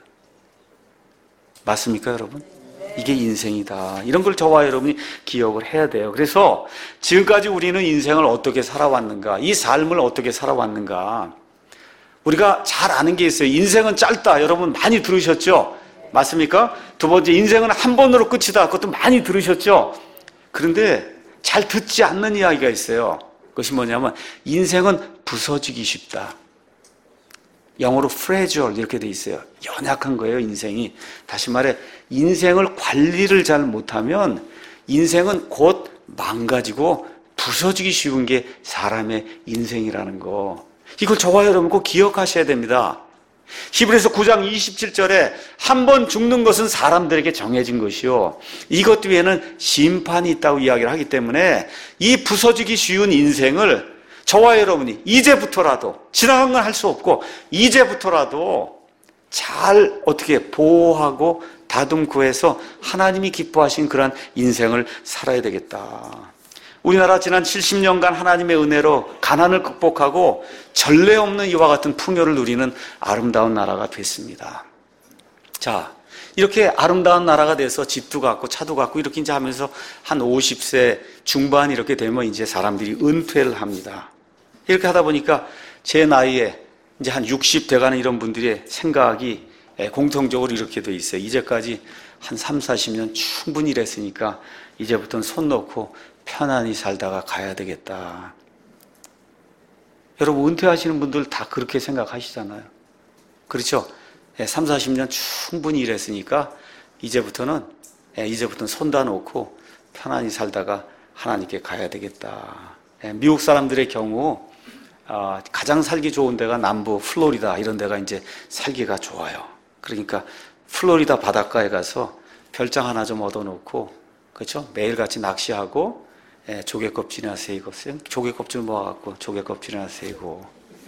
Speaker 1: 맞습니까, 여러분? 이게 인생이다. 이런 걸 저와 여러분이 기억을 해야 돼요. 그래서 지금까지 우리는 인생을 어떻게 살아왔는가, 이 삶을 어떻게 살아왔는가, 우리가 잘 아는 게 있어요. 인생은 짧다. 여러분 많이 들으셨죠? 맞습니까? 두 번째, 인생은 한 번으로 끝이다. 그것도 많이 들으셨죠? 그런데 잘 듣지 않는 이야기가 있어요. 그것이 뭐냐면 인생은 부서지기 쉽다. 영어로 fragile 이렇게 돼 있어요. 연약한 거예요, 인생이. 다시 말해 인생을 관리를 잘 못하면 인생은 곧 망가지고 부서지기 쉬운 게 사람의 인생이라는 거. 이걸 저와 여러분 꼭 기억하셔야 됩니다. 히브리서 구 장 이십칠 절에 한 번 죽는 것은 사람들에게 정해진 것이요 이것 뒤에는 심판이 있다고 이야기를 하기 때문에 이 부서지기 쉬운 인생을 저와 여러분이 이제부터라도, 지나간 건 할 수 없고 이제부터라도 잘 어떻게 보호하고 다듬고해서 하나님이 기뻐하신 그런 인생을 살아야 되겠다. 우리나라 지난 칠십 년간 하나님의 은혜로 가난을 극복하고 전례 없는 이와 같은 풍요를 누리는 아름다운 나라가 됐습니다. 자, 이렇게 아름다운 나라가 돼서 집도 갖고 차도 갖고 이렇게 이제 하면서 한 오십 세 중반 이렇게 되면 이제 사람들이 은퇴를 합니다. 이렇게 하다 보니까 제 나이에 이제 한 육십 돼가는 이런 분들의 생각이 공통적으로 이렇게 돼 있어요. 이제까지 한 삼사십 년 충분히 일했으니까 이제부터는 손 놓고 편안히 살다가 가야 되겠다. 여러분 은퇴하시는 분들 다 그렇게 생각하시잖아요. 그렇죠? 삼사십 년 충분히 일했으니까 이제부터는 이제부터는 손 다 놓고 편안히 살다가 하나님께 가야 되겠다. 미국 사람들의 경우 가장 살기 좋은 데가 남부 플로리다 이런 데가 이제 살기가 좋아요. 그러니까 플로리다 바닷가에 가서 별장 하나 좀 얻어놓고, 그렇죠? 매일같이 낚시하고 조개 껍질이나 세이고, 조개 껍질 모아갖고 조개 껍질이나 세이고.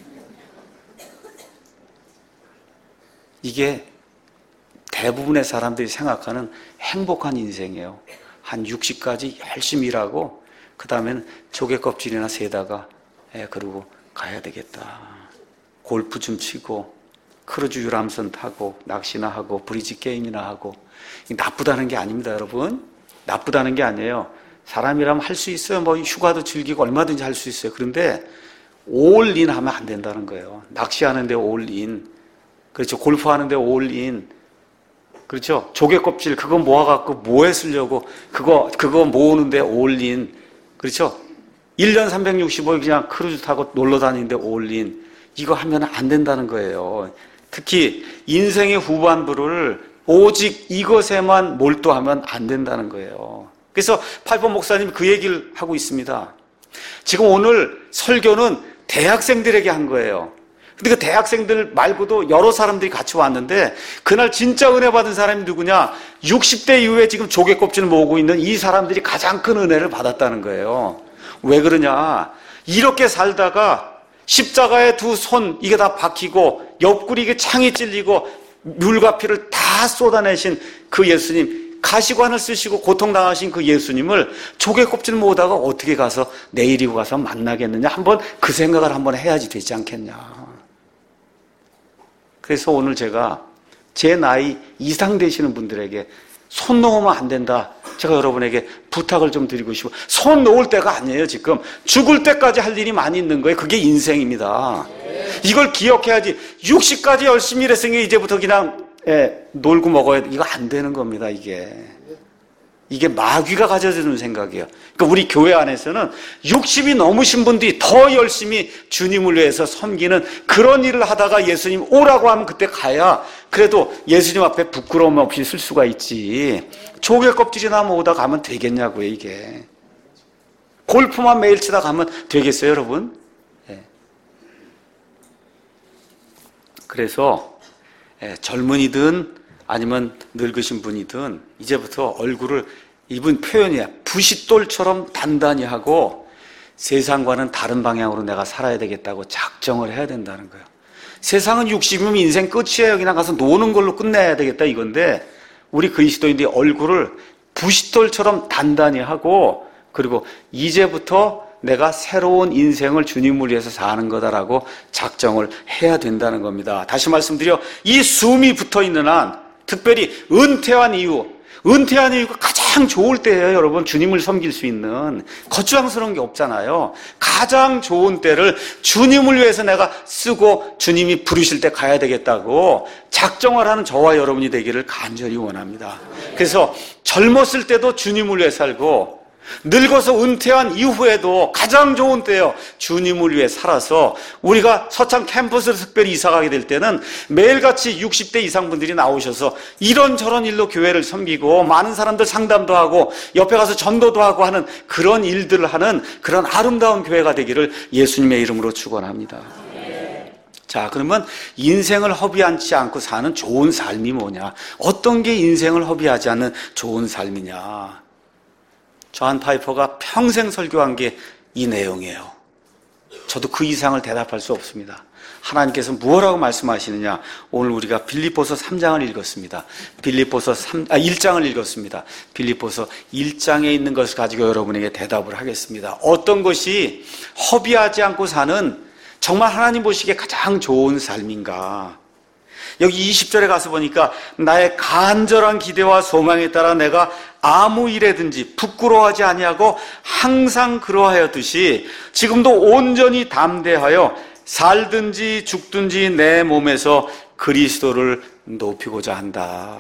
Speaker 1: 이게 대부분의 사람들이 생각하는 행복한 인생이에요. 한 육십까지 열심히 일하고 그 다음에는 조개 껍질이나 세다가 예, 그러고 가야 되겠다. 골프 좀 치고 크루즈 유람선 타고 낚시나 하고 브리지 게임이나 하고. 나쁘다는 게 아닙니다, 여러분. 나쁘다는 게 아니에요. 사람이라면 할 수 있어요. 뭐 휴가도 즐기고 얼마든지 할 수 있어요. 그런데 올인 하면 안 된다는 거예요. 낚시하는데 올인, 그렇죠? 골프하는데 올인, 그렇죠? 조개 껍질 그거 모아갖고 뭐에 쓰려고 그거 그거 모으는데 올인, 그렇죠? 일 년 삼백육십오 일 그냥 크루즈 타고 놀러 다니는데 올인, 이거 하면 안 된다는 거예요. 특히 인생의 후반부를 오직 이것에만 몰두하면 안 된다는 거예요. 그래서 파이퍼 목사님이 그 얘기를 하고 있습니다. 지금 오늘 설교는 대학생들에게 한 거예요. 근데 그 대학생들 말고도 여러 사람들이 같이 왔는데 그날 진짜 은혜 받은 사람이 누구냐? 육십 대 이후에 지금 조개 껍질을 모으고 있는 이 사람들이 가장 큰 은혜를 받았다는 거예요. 왜 그러냐? 이렇게 살다가 십자가에 두 손 이게 다 박히고 옆구리 이게 창이 찔리고 물과 피를 다 쏟아내신 그 예수님, 가시관을 쓰시고 고통당하신 그 예수님을 조개 껍질 모으다가 어떻게 가서 내일이고 가서 만나겠느냐? 한번 그 생각을 한번 해야지 되지 않겠냐? 그래서 오늘 제가 제 나이 이상 되시는 분들에게 손 놓으면 안 된다. 제가 여러분에게 부탁을 좀 드리고 싶어요. 손 놓을 때가 아니에요, 지금. 죽을 때까지 할 일이 많이 있는 거예요. 그게 인생입니다. 이걸 기억해야지. 육십까지 열심히 일했으니 이제부터 그냥 예, 놀고 먹어야 돼. 이거 안 되는 겁니다, 이게. 이게 마귀가 가져주는 생각이에요. 그러니까 우리 교회 안에서는 육십이 넘으신 분들이 더 열심히 주님을 위해서 섬기는 그런 일을 하다가 예수님 오라고 하면 그때 가야 그래도 예수님 앞에 부끄러움 없이 쓸 수가 있지. 조개 껍질이나 모으다 가면 되겠냐고요, 이게. 골프만 매일 치다 가면 되겠어요, 여러분? 예. 그래서 예, 젊은이든 아니면 늙으신 분이든 이제부터 얼굴을, 이분 표현이야, 부싯돌처럼 단단히 하고 세상과는 다른 방향으로 내가 살아야 되겠다고 작정을 해야 된다는 거예요. 세상은 육십이면 인생 끝이에요. 그냥 가서 노는 걸로 끝내야 되겠다 이건데, 우리 그리스도인들이 얼굴을 부싯돌처럼 단단히 하고, 그리고 이제부터 내가 새로운 인생을 주님을 위해서 사는 거다라고 작정을 해야 된다는 겁니다. 다시 말씀드려, 이 숨이 붙어있는 한, 특별히 은퇴한 이후, 은퇴한 이유가 가장 좋을 때예요, 여러분. 주님을 섬길 수 있는. 거추장스러운 게 없잖아요. 가장 좋은 때를 주님을 위해서 내가 쓰고 주님이 부르실 때 가야 되겠다고 작정을 하는 저와 여러분이 되기를 간절히 원합니다. 그래서 젊었을 때도 주님을 위해 살고, 늙어서 은퇴한 이후에도 가장 좋은 때요, 주님을 위해 살아서 우리가 서창 캠퍼스를 특별히 이사가게 될 때는 매일같이 육십 대 이상 분들이 나오셔서 이런저런 일로 교회를 섬기고 많은 사람들 상담도 하고 옆에 가서 전도도 하고 하는 그런 일들을 하는 그런 아름다운 교회가 되기를 예수님의 이름으로 축원합니다. 자, 그러면 인생을 허비하지 않고 사는 좋은 삶이 뭐냐? 어떤 게 인생을 허비하지 않는 좋은 삶이냐? 존 파이퍼가 평생 설교한 게 이 내용이에요. 저도 그 이상을 대답할 수 없습니다. 하나님께서 무엇라고 말씀하시느냐? 오늘 우리가 빌립보서 삼 장을 읽었습니다. 빌립보서 삼, 아, 일 장을 읽었습니다. 빌립보서 일 장에 있는 것을 가지고 여러분에게 대답을 하겠습니다. 어떤 것이 허비하지 않고 사는 정말 하나님 보시기에 가장 좋은 삶인가? 여기 이십 절에 가서 보니까 나의 간절한 기대와 소망에 따라 내가 아무 일에든지 부끄러워하지 아니하고 항상 그러하였듯이 지금도 온전히 담대하여 살든지 죽든지 내 몸에서 그리스도를 높이고자 한다.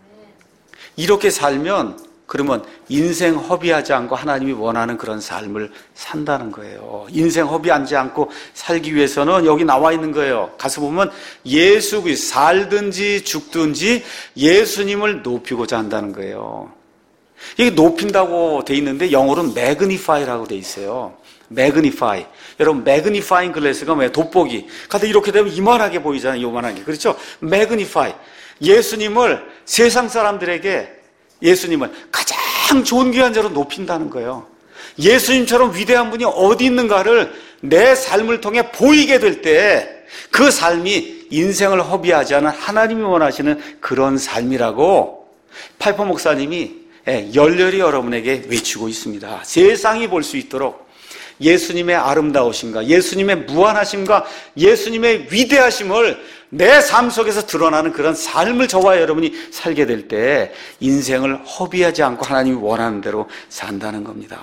Speaker 1: 이렇게 살면 그러면 인생 허비하지 않고 하나님이 원하는 그런 삶을 산다는 거예요. 인생 허비하지 않고 살기 위해서는 여기 나와 있는 거예요. 가서 보면 예수 그리스도, 살든지 죽든지 예수님을 높이고자 한다는 거예요. 이게 높인다고 돼 있는데 영어로는 magnify라고 돼 있어요. magnify. 여러분, magnifying glass가 뭐예요? 돋보기. 근데 이렇게 되면 이만하게 보이잖아요. 요만하게. 그렇죠? magnify. 예수님을 세상 사람들에게 예수님을 가장 존귀한 자로 높인다는 거예요. 예수님처럼 위대한 분이 어디 있는가를 내 삶을 통해 보이게 될 때 그 삶이 인생을 허비하지 않은 하나님이 원하시는 그런 삶이라고 파이퍼 목사님이 열렬히 여러분에게 외치고 있습니다. 세상이 볼 수 있도록 예수님의 아름다우심과 예수님의 무한하심과 예수님의 위대하심을 내 삶 속에서 드러나는 그런 삶을 저와 여러분이 살게 될 때 인생을 허비하지 않고 하나님이 원하는 대로 산다는 겁니다.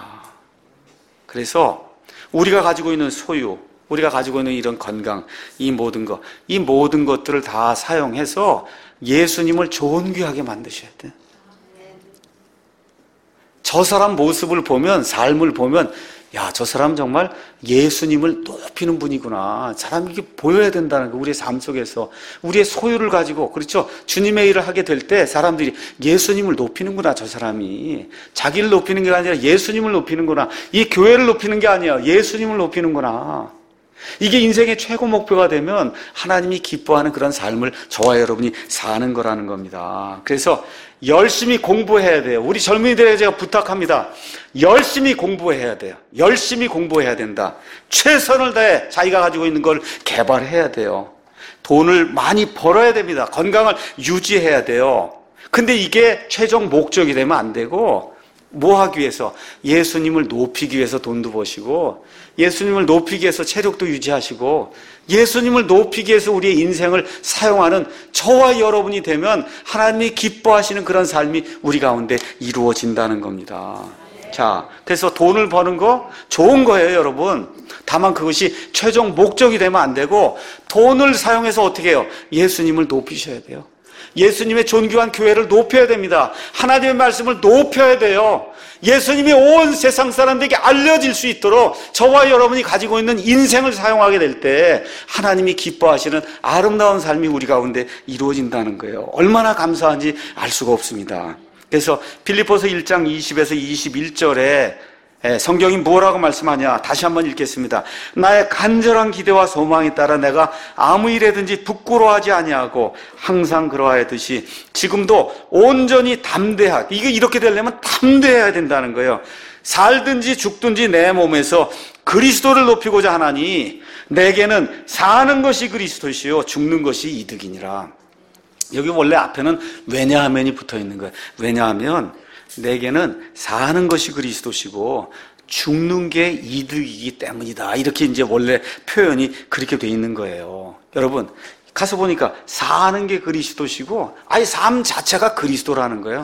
Speaker 1: 그래서 우리가 가지고 있는 소유, 우리가 가지고 있는 이런 건강, 이 모든 것, 이 모든 것들을 다 사용해서 예수님을 존귀하게 만드셔야 돼요. 저 사람 모습을 보면, 삶을 보면 야, 저 사람 정말 예수님을 높이는 분이구나. 사람이 이게 보여야 된다는 거, 우리의 삶 속에서. 우리의 소유를 가지고, 그렇죠? 주님의 일을 하게 될 때 사람들이 예수님을 높이는구나, 저 사람이. 자기를 높이는 게 아니라 예수님을 높이는구나. 이 교회를 높이는 게 아니야. 예수님을 높이는구나. 이게 인생의 최고 목표가 되면 하나님이 기뻐하는 그런 삶을 저와 여러분이 사는 거라는 겁니다. 그래서 열심히 공부해야 돼요. 우리 젊은이들에게 제가 부탁합니다. 열심히 공부해야 돼요. 열심히 공부해야 된다. 최선을 다해 자기가 가지고 있는 걸 개발해야 돼요. 돈을 많이 벌어야 됩니다. 건강을 유지해야 돼요. 근데 이게 최종 목적이 되면 안 되고, 뭐 하기 위해서? 예수님을 높이기 위해서 돈도 버시고, 예수님을 높이기 위해서 체력도 유지하시고, 예수님을 높이기 위해서 우리의 인생을 사용하는 저와 여러분이 되면 하나님이 기뻐하시는 그런 삶이 우리 가운데 이루어진다는 겁니다. 자, 그래서 돈을 버는 거 좋은 거예요, 여러분. 다만 그것이 최종 목적이 되면 안 되고, 돈을 사용해서 어떻게 해요? 예수님을 높이셔야 돼요. 예수님의 존귀한 교회를 높여야 됩니다. 하나님의 말씀을 높여야 돼요. 예수님이 온 세상 사람들에게 알려질 수 있도록 저와 여러분이 가지고 있는 인생을 사용하게 될 때 하나님이 기뻐하시는 아름다운 삶이 우리 가운데 이루어진다는 거예요. 얼마나 감사한지 알 수가 없습니다. 그래서 필리포서 일 장 이십에서 이십일 절에 성경이 뭐라고 말씀하냐? 다시 한번 읽겠습니다. 나의 간절한 기대와 소망에 따라 내가 아무 일에든지 부끄러워하지 아니하고 항상 그러하였듯이 지금도 온전히 담대하게, 이게 이렇게 되려면 담대해야 된다는 거예요. 살든지 죽든지 내 몸에서 그리스도를 높이고자 하나니 내게는 사는 것이 그리스도시요 죽는 것이 이득이니라. 여기 원래 앞에는 왜냐하면이 붙어 있는 거예요. 왜냐하면 내게는 사는 것이 그리스도시고 죽는 게 이득이기 때문이다. 이렇게 이제 원래 표현이 그렇게 돼 있는 거예요. 여러분, 가서 보니까 사는 게 그리스도시고 아예 삶 자체가 그리스도라는 거예요.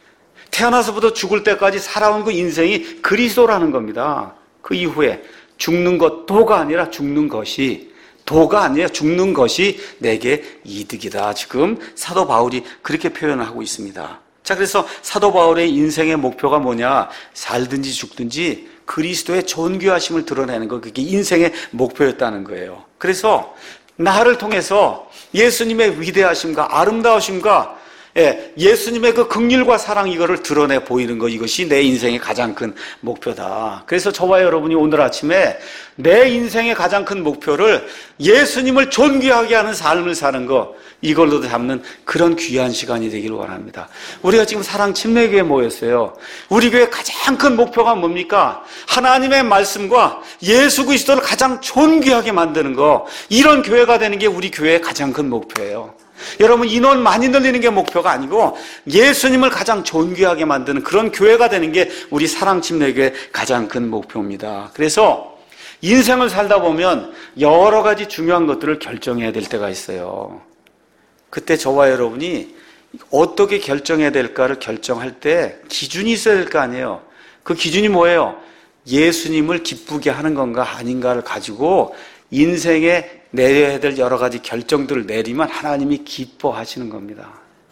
Speaker 1: 태어나서부터 죽을 때까지 살아온 그 인생이 그리스도라는 겁니다. 그 이후에 죽는 것, 도가 아니라 죽는 것이, 도가 아니라 죽는 것이 내게 이득이다. 지금 사도 바울이 그렇게 표현을 하고 있습니다. 자, 그래서 사도 바울의 인생의 목표가 뭐냐? 살든지 죽든지 그리스도의 존귀하심을 드러내는 거, 그게 인생의 목표였다는 거예요. 그래서 나를 통해서 예수님의 위대하심과 아름다우심과 예, 예수님의 그 긍휼과 사랑, 이거를 드러내 보이는 것, 이것이 내 인생의 가장 큰 목표다. 그래서 저와 여러분이 오늘 아침에 내 인생의 가장 큰 목표를 예수님을 존귀하게 하는 삶을 사는 것, 이걸로 잡는 그런 귀한 시간이 되기를 원합니다. 우리가 지금 사랑 침례교회에 모였어요. 우리 교회 가장 큰 목표가 뭡니까? 하나님의 말씀과 예수 그리스도를 가장 존귀하게 만드는 거, 이런 교회가 되는 게 우리 교회의 가장 큰 목표예요. 여러분, 인원 많이 늘리는 게 목표가 아니고 예수님을 가장 존귀하게 만드는 그런 교회가 되는 게 우리 사랑침례교회의 가장 큰 목표입니다. 그래서 인생을 살다 보면 여러 가지 중요한 것들을 결정해야 될 때가 있어요. 그때 저와 여러분이 어떻게 결정해야 될까를 결정할 때 기준이 있어야 될 거 아니에요. 그 기준이 뭐예요? 예수님을 기쁘게 하는 건가 아닌가를 가지고 인생에 내려야 될 여러 가지 결정들을 내리면 하나님이 기뻐하시는 겁니다.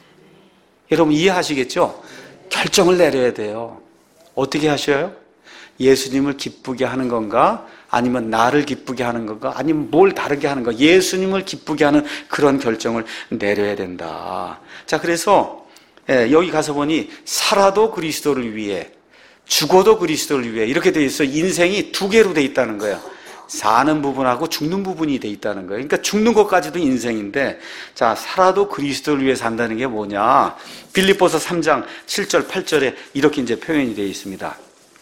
Speaker 1: 여러분 이해하시겠죠? 결정을 내려야 돼요. 어떻게 하셔요? 예수님을 기쁘게 하는 건가? 아니면 나를 기쁘게 하는 건가? 아니면 뭘 다르게 하는 건가? 예수님을 기쁘게 하는 그런 결정을 내려야 된다. 자, 그래서 여기 가서 보니 살아도 그리스도를 위해, 죽어도 그리스도를 위해, 이렇게 돼 있어. 인생이 두 개로 돼 있다는 거예요. 사는 부분하고 죽는 부분이 돼 있다는 거예요. 그러니까 죽는 것까지도 인생인데, 자, 살아도 그리스도를 위해 산다는 게 뭐냐? 빌립보서 삼 장 칠 절 팔 절에 이렇게 이제 표현이 되어 있습니다.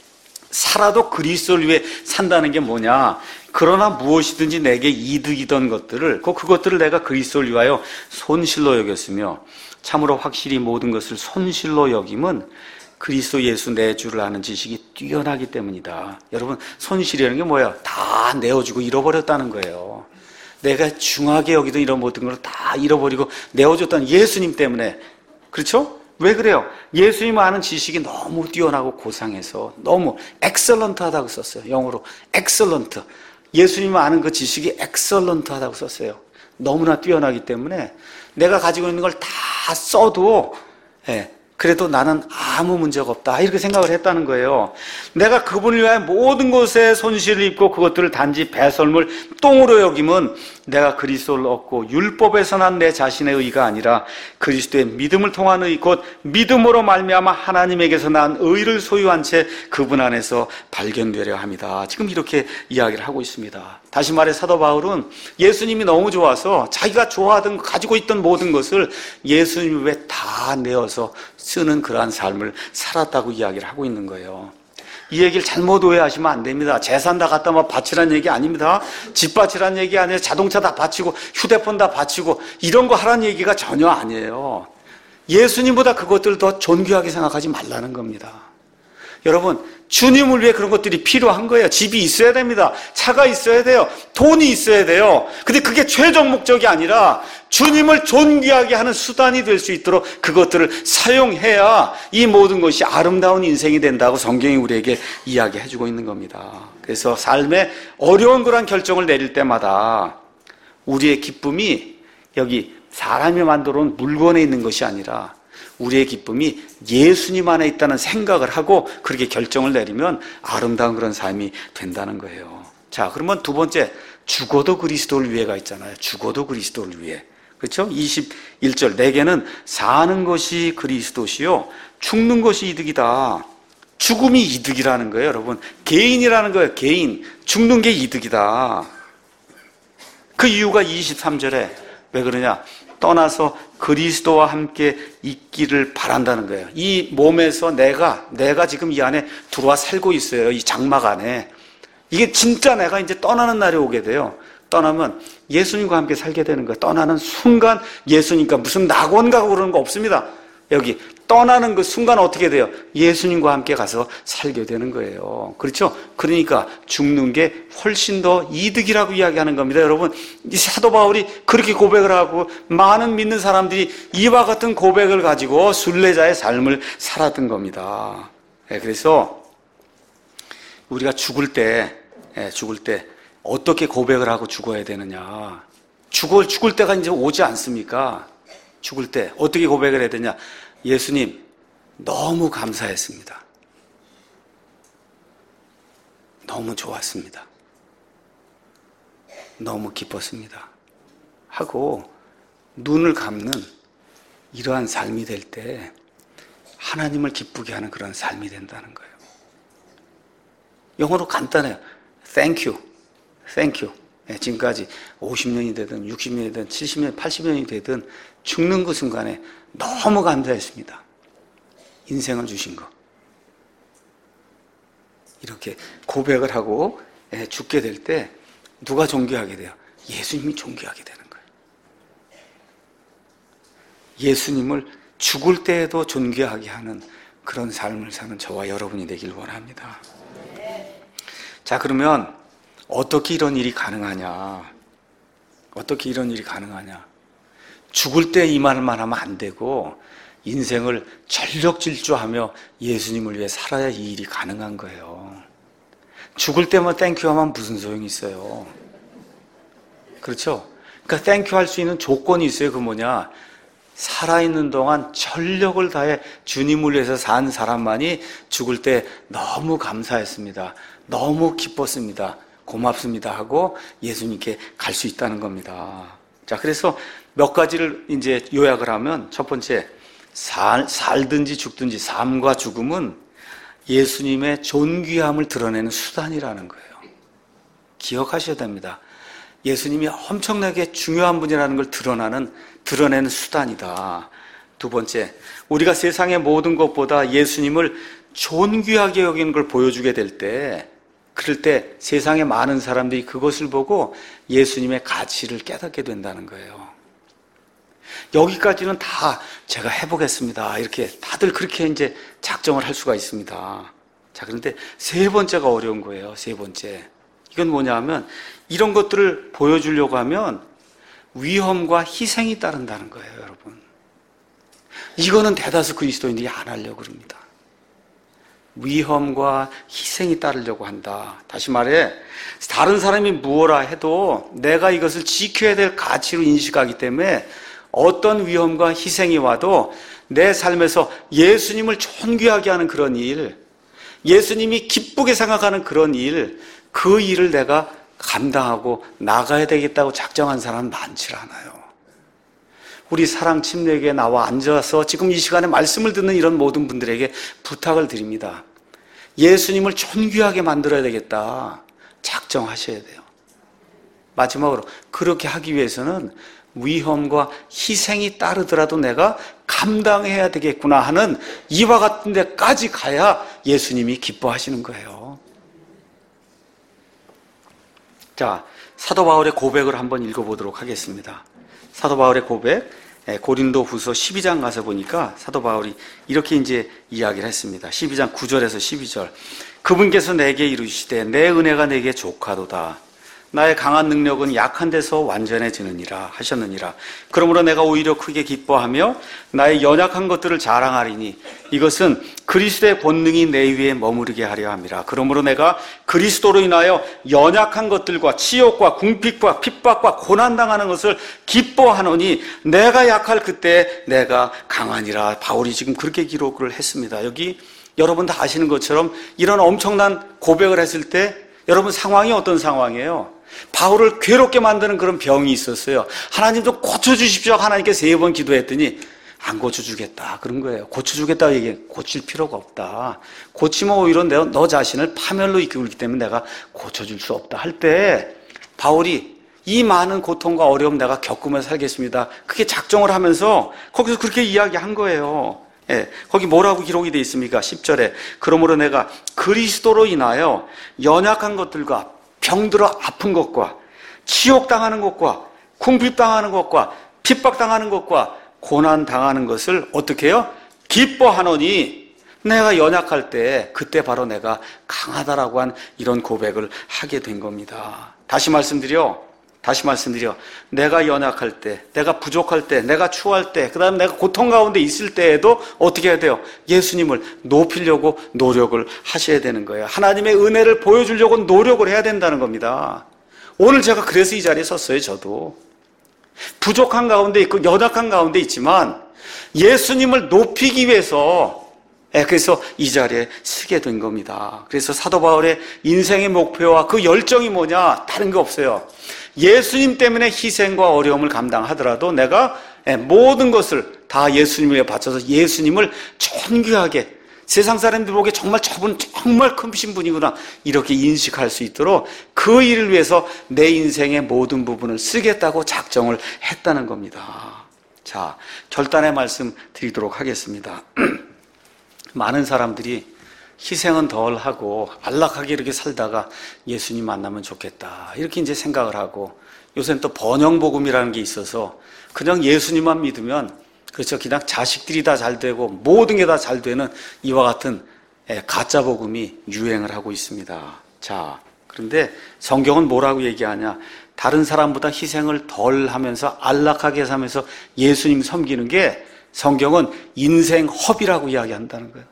Speaker 1: 살아도 그리스도를 위해 산다는 게 뭐냐? 그러나 무엇이든지 내게 이득이던 것들을, 그 그것들을 내가 그리스도를 위하여 손실로 여겼으며 참으로 확실히 모든 것을 손실로 여김은 그리스도 예수 내 주를 아는 지식이 뛰어나기 때문이다. 여러분, 손실이라는 게 뭐예요? 다 내어주고 잃어버렸다는 거예요. 내가 중하게 여기던 이런 모든 걸 다 잃어버리고 내어줬다는 예수님 때문에. 그렇죠? 왜 그래요? 예수님 아는 지식이 너무 뛰어나고 고상해서 너무 엑설런트하다고 썼어요. 영어로 엑설런트. 예수님 아는 그 지식이 엑설런트하다고 썼어요. 너무나 뛰어나기 때문에 내가 가지고 있는 걸 다 써도 예, 그래도 나는 아무 문제가 없다, 이렇게 생각을 했다는 거예요. 내가 그분을 위하여 모든 것에 손실을 입고 그것들을 단지 배설물 똥으로 여김은 내가 그리스도를 얻고 율법에서 난 내 자신의 의가 아니라 그리스도의 믿음을 통한 의, 곧 믿음으로 말미암아 하나님에게서 난 의를 소유한 채 그분 안에서 발견되려 합니다. 지금 이렇게 이야기를 하고 있습니다. 다시 말해 사도 바울은 예수님이 너무 좋아서 자기가 좋아하던, 가지고 있던 모든 것을 예수님 위해 다 내어서 쓰는 그러한 삶을 살았다고 이야기를 하고 있는 거예요. 이 얘기를 잘못 오해하시면 안 됩니다. 재산 다 갖다 막 바치란 얘기 아닙니다. 집 바치란 얘기 아니에요. 자동차 다 바치고 휴대폰 다 바치고 이런 거 하라는 얘기가 전혀 아니에요. 예수님보다 그것들을 더 존귀하게 생각하지 말라는 겁니다. 여러분, 주님을 위해 그런 것들이 필요한 거예요. 집이 있어야 됩니다. 차가 있어야 돼요. 돈이 있어야 돼요. 근데 그게 최종 목적이 아니라 주님을 존귀하게 하는 수단이 될 수 있도록 그것들을 사용해야 이 모든 것이 아름다운 인생이 된다고 성경이 우리에게 이야기해주고 있는 겁니다. 그래서 삶에 어려운 그런 결정을 내릴 때마다 우리의 기쁨이 여기 사람이 만들어 온 물건에 있는 것이 아니라 우리의 기쁨이 예수님 안에 있다는 생각을 하고 그렇게 결정을 내리면 아름다운 그런 삶이 된다는 거예요. 자, 그러면 두 번째, 죽어도 그리스도를 위해가 있잖아요. 죽어도 그리스도를 위해. 그렇죠? 이십일 절, 내게는 사는 것이 그리스도시요 죽는 것이 이득이다. 죽음이 이득이라는 거예요, 여러분. 개인이라는 거예요, 개인. 죽는 게 이득이다. 그 이유가 이십삼 절에 왜 그러냐? 떠나서 그리스도와 함께 있기를 바란다는 거예요. 이 몸에서 내가, 내가 지금 이 안에 들어와 살고 있어요. 이 장막 안에. 이게 진짜 내가 이제 떠나는 날이 오게 돼요. 떠나면 예수님과 함께 살게 되는 거예요. 떠나는 순간 예수님과 무슨 낙원 가고 그러는 거 없습니다. 여기 떠나는 그 순간 어떻게 돼요? 예수님과 함께 가서 살게 되는 거예요. 그렇죠? 그러니까 죽는 게 훨씬 더 이득이라고 이야기하는 겁니다. 여러분, 이 사도 바울이 그렇게 고백을 하고 많은 믿는 사람들이 이와 같은 고백을 가지고 순례자의 삶을 살았던 겁니다. 그래서 우리가 죽을 때, 죽을 때 어떻게 고백을 하고 죽어야 되느냐? 죽을 죽을 때가 이제 오지 않습니까? 죽을 때 어떻게 고백을 해야 되냐? 예수님, 너무 감사했습니다. 너무 좋았습니다. 너무 기뻤습니다. 하고 눈을 감는 이러한 삶이 될 때 하나님을 기쁘게 하는 그런 삶이 된다는 거예요. 영어로 간단해요. Thank you. Thank you. 네, 지금까지 오십 년이 되든 육십 년이 되든 칠십 년, 팔십 년이 되든 죽는 그 순간에 너무 감사했습니다. 인생을 주신 거. 이렇게 고백을 하고 죽게 될 때 누가 존귀하게 돼요? 예수님이 존귀하게 되는 거예요. 예수님을 죽을 때에도 존귀하게 하는 그런 삶을 사는 저와 여러분이 되길 원합니다. 자, 그러면 어떻게 이런 일이 가능하냐? 어떻게 이런 일이 가능하냐? 죽을 때 이 말만 하면 안 되고 인생을 전력 질주하며 예수님을 위해 살아야 이 일이 가능한 거예요. 죽을 때만 땡큐 하면 무슨 소용이 있어요? 그렇죠? 그러니까 땡큐 할 수 있는 조건이 있어요. 그 뭐냐? 살아있는 동안 전력을 다해 주님을 위해서 산 사람만이 죽을 때 너무 감사했습니다. 너무 기뻤습니다. 고맙습니다 하고 예수님께 갈 수 있다는 겁니다. 자, 그래서 몇 가지를 이제 요약을 하면 첫 번째, 살, 살든지 죽든지 삶과 죽음은 예수님의 존귀함을 드러내는 수단이라는 거예요. 기억하셔야 됩니다. 예수님이 엄청나게 중요한 분이라는 걸 드러나는, 드러내는 수단이다. 두 번째, 우리가 세상의 모든 것보다 예수님을 존귀하게 여기는 걸 보여주게 될 때, 그럴 때 세상의 많은 사람들이 그것을 보고 예수님의 가치를 깨닫게 된다는 거예요. 여기까지는 다 제가 해보겠습니다. 이렇게 다들 그렇게 이제 작정을 할 수가 있습니다. 자, 그런데 세 번째가 어려운 거예요. 세 번째. 이건 뭐냐 하면 이런 것들을 보여주려고 하면 위험과 희생이 따른다는 거예요, 여러분. 이거는 대다수 그리스도인들이 안 하려고 그럽니다. 위험과 희생이 따르려고 한다. 다시 말해, 다른 사람이 무엇라 해도 내가 이것을 지켜야 될 가치로 인식하기 때문에 어떤 위험과 희생이 와도 내 삶에서 예수님을 존귀하게 하는 그런 일, 예수님이 기쁘게 생각하는 그런 일, 그 일을 내가 감당하고 나가야 되겠다고 작정한 사람은 많지 않아요. 우리 사랑 침례교회에 나와 앉아서 지금 이 시간에 말씀을 듣는 이런 모든 분들에게 부탁을 드립니다. 예수님을 존귀하게 만들어야 되겠다. 작정하셔야 돼요. 마지막으로 그렇게 하기 위해서는 위험과 희생이 따르더라도 내가 감당해야 되겠구나 하는 이와 같은 데까지 가야 예수님이 기뻐하시는 거예요. 자, 사도 바울의 고백을 한번 읽어보도록 하겠습니다. 사도 바울의 고백, 고린도 후서 십이 장 가서 보니까 사도 바울이 이렇게 이제 이야기를 했습니다. 십이 장 구 절에서 십이 절. 그분께서 내게 이르시되 내 은혜가 내게 족하도다. 나의 강한 능력은 약한 데서 완전해지느니라 하셨느니라. 그러므로 내가 오히려 크게 기뻐하며 나의 연약한 것들을 자랑하리니 이것은 그리스도의 본능이 내 위에 머무르게 하려 함이라. 그러므로 내가 그리스도로 인하여 연약한 것들과 치욕과 궁핍과 핍박과 고난당하는 것을 기뻐하노니 내가 약할 그때 내가 강하니라. 바울이 지금 그렇게 기록을 했습니다. 여기 여러분 다 아시는 것처럼 이런 엄청난 고백을 했을 때 여러분 상황이 어떤 상황이에요? 바울을 괴롭게 만드는 그런 병이 있었어요. 하나님 좀 고쳐주십시오. 하나님께 세 번 기도했더니 안 고쳐주겠다 그런 거예요. 고쳐주겠다고 얘기해. 고칠 필요가 없다. 고치면 오히려 너, 너 자신을 파멸로 이끌기 때문에 내가 고쳐줄 수 없다 할 때 바울이 이 많은 고통과 어려움 내가 겪으면서 살겠습니다. 그게 작정을 하면서 거기서 그렇게 이야기한 거예요. 예, 거기 뭐라고 기록이 되어 있습니까? 십 절에 그러므로 내가 그리스도로 인하여 연약한 것들과 병들어 아픈 것과 치욕당하는 것과 궁핍당하는 것과 핍박당하는 것과 고난당하는 것을 어떻게 해요? 기뻐하노니 내가 연약할 때 그때 바로 내가 강하다라고 한 이런 고백을 하게 된 겁니다. 다시 말씀드려 다시 말씀드려 내가 연약할 때, 내가 부족할 때, 내가 추할 때, 그 다음에 내가 고통 가운데 있을 때에도 어떻게 해야 돼요? 예수님을 높이려고 노력을 하셔야 되는 거예요. 하나님의 은혜를 보여주려고 노력을 해야 된다는 겁니다. 오늘 제가 그래서 이 자리에 섰어요. 저도 부족한 가운데 있고 연약한 가운데 있지만 예수님을 높이기 위해서 그래서 이 자리에 서게 된 겁니다. 그래서 사도 바울의 인생의 목표와 그 열정이 뭐냐? 다른 게 없어요. 예수님 때문에 희생과 어려움을 감당하더라도 내가 모든 것을 다 예수님을 바쳐서 예수님을 존귀하게 세상 사람들 보기에 정말 저분 정말 큰 신분이구나 이렇게 인식할 수 있도록 그 일을 위해서 내 인생의 모든 부분을 쓰겠다고 작정을 했다는 겁니다. 자, 결단의 말씀 드리도록 하겠습니다. 많은 사람들이 희생은 덜 하고 안락하게 이렇게 살다가 예수님 만나면 좋겠다 이렇게 이제 생각을 하고 요새는 또 번영복음이라는 게 있어서 그냥 예수님만 믿으면 그렇죠 그냥 자식들이 다 잘 되고 모든 게 다 잘 되는 이와 같은 가짜 복음이 유행을 하고 있습니다. 자, 그런데 성경은 뭐라고 얘기하냐? 다른 사람보다 희생을 덜 하면서 안락하게 살면서 예수님 섬기는 게 성경은 인생 허비라고 이야기한다는 거예요.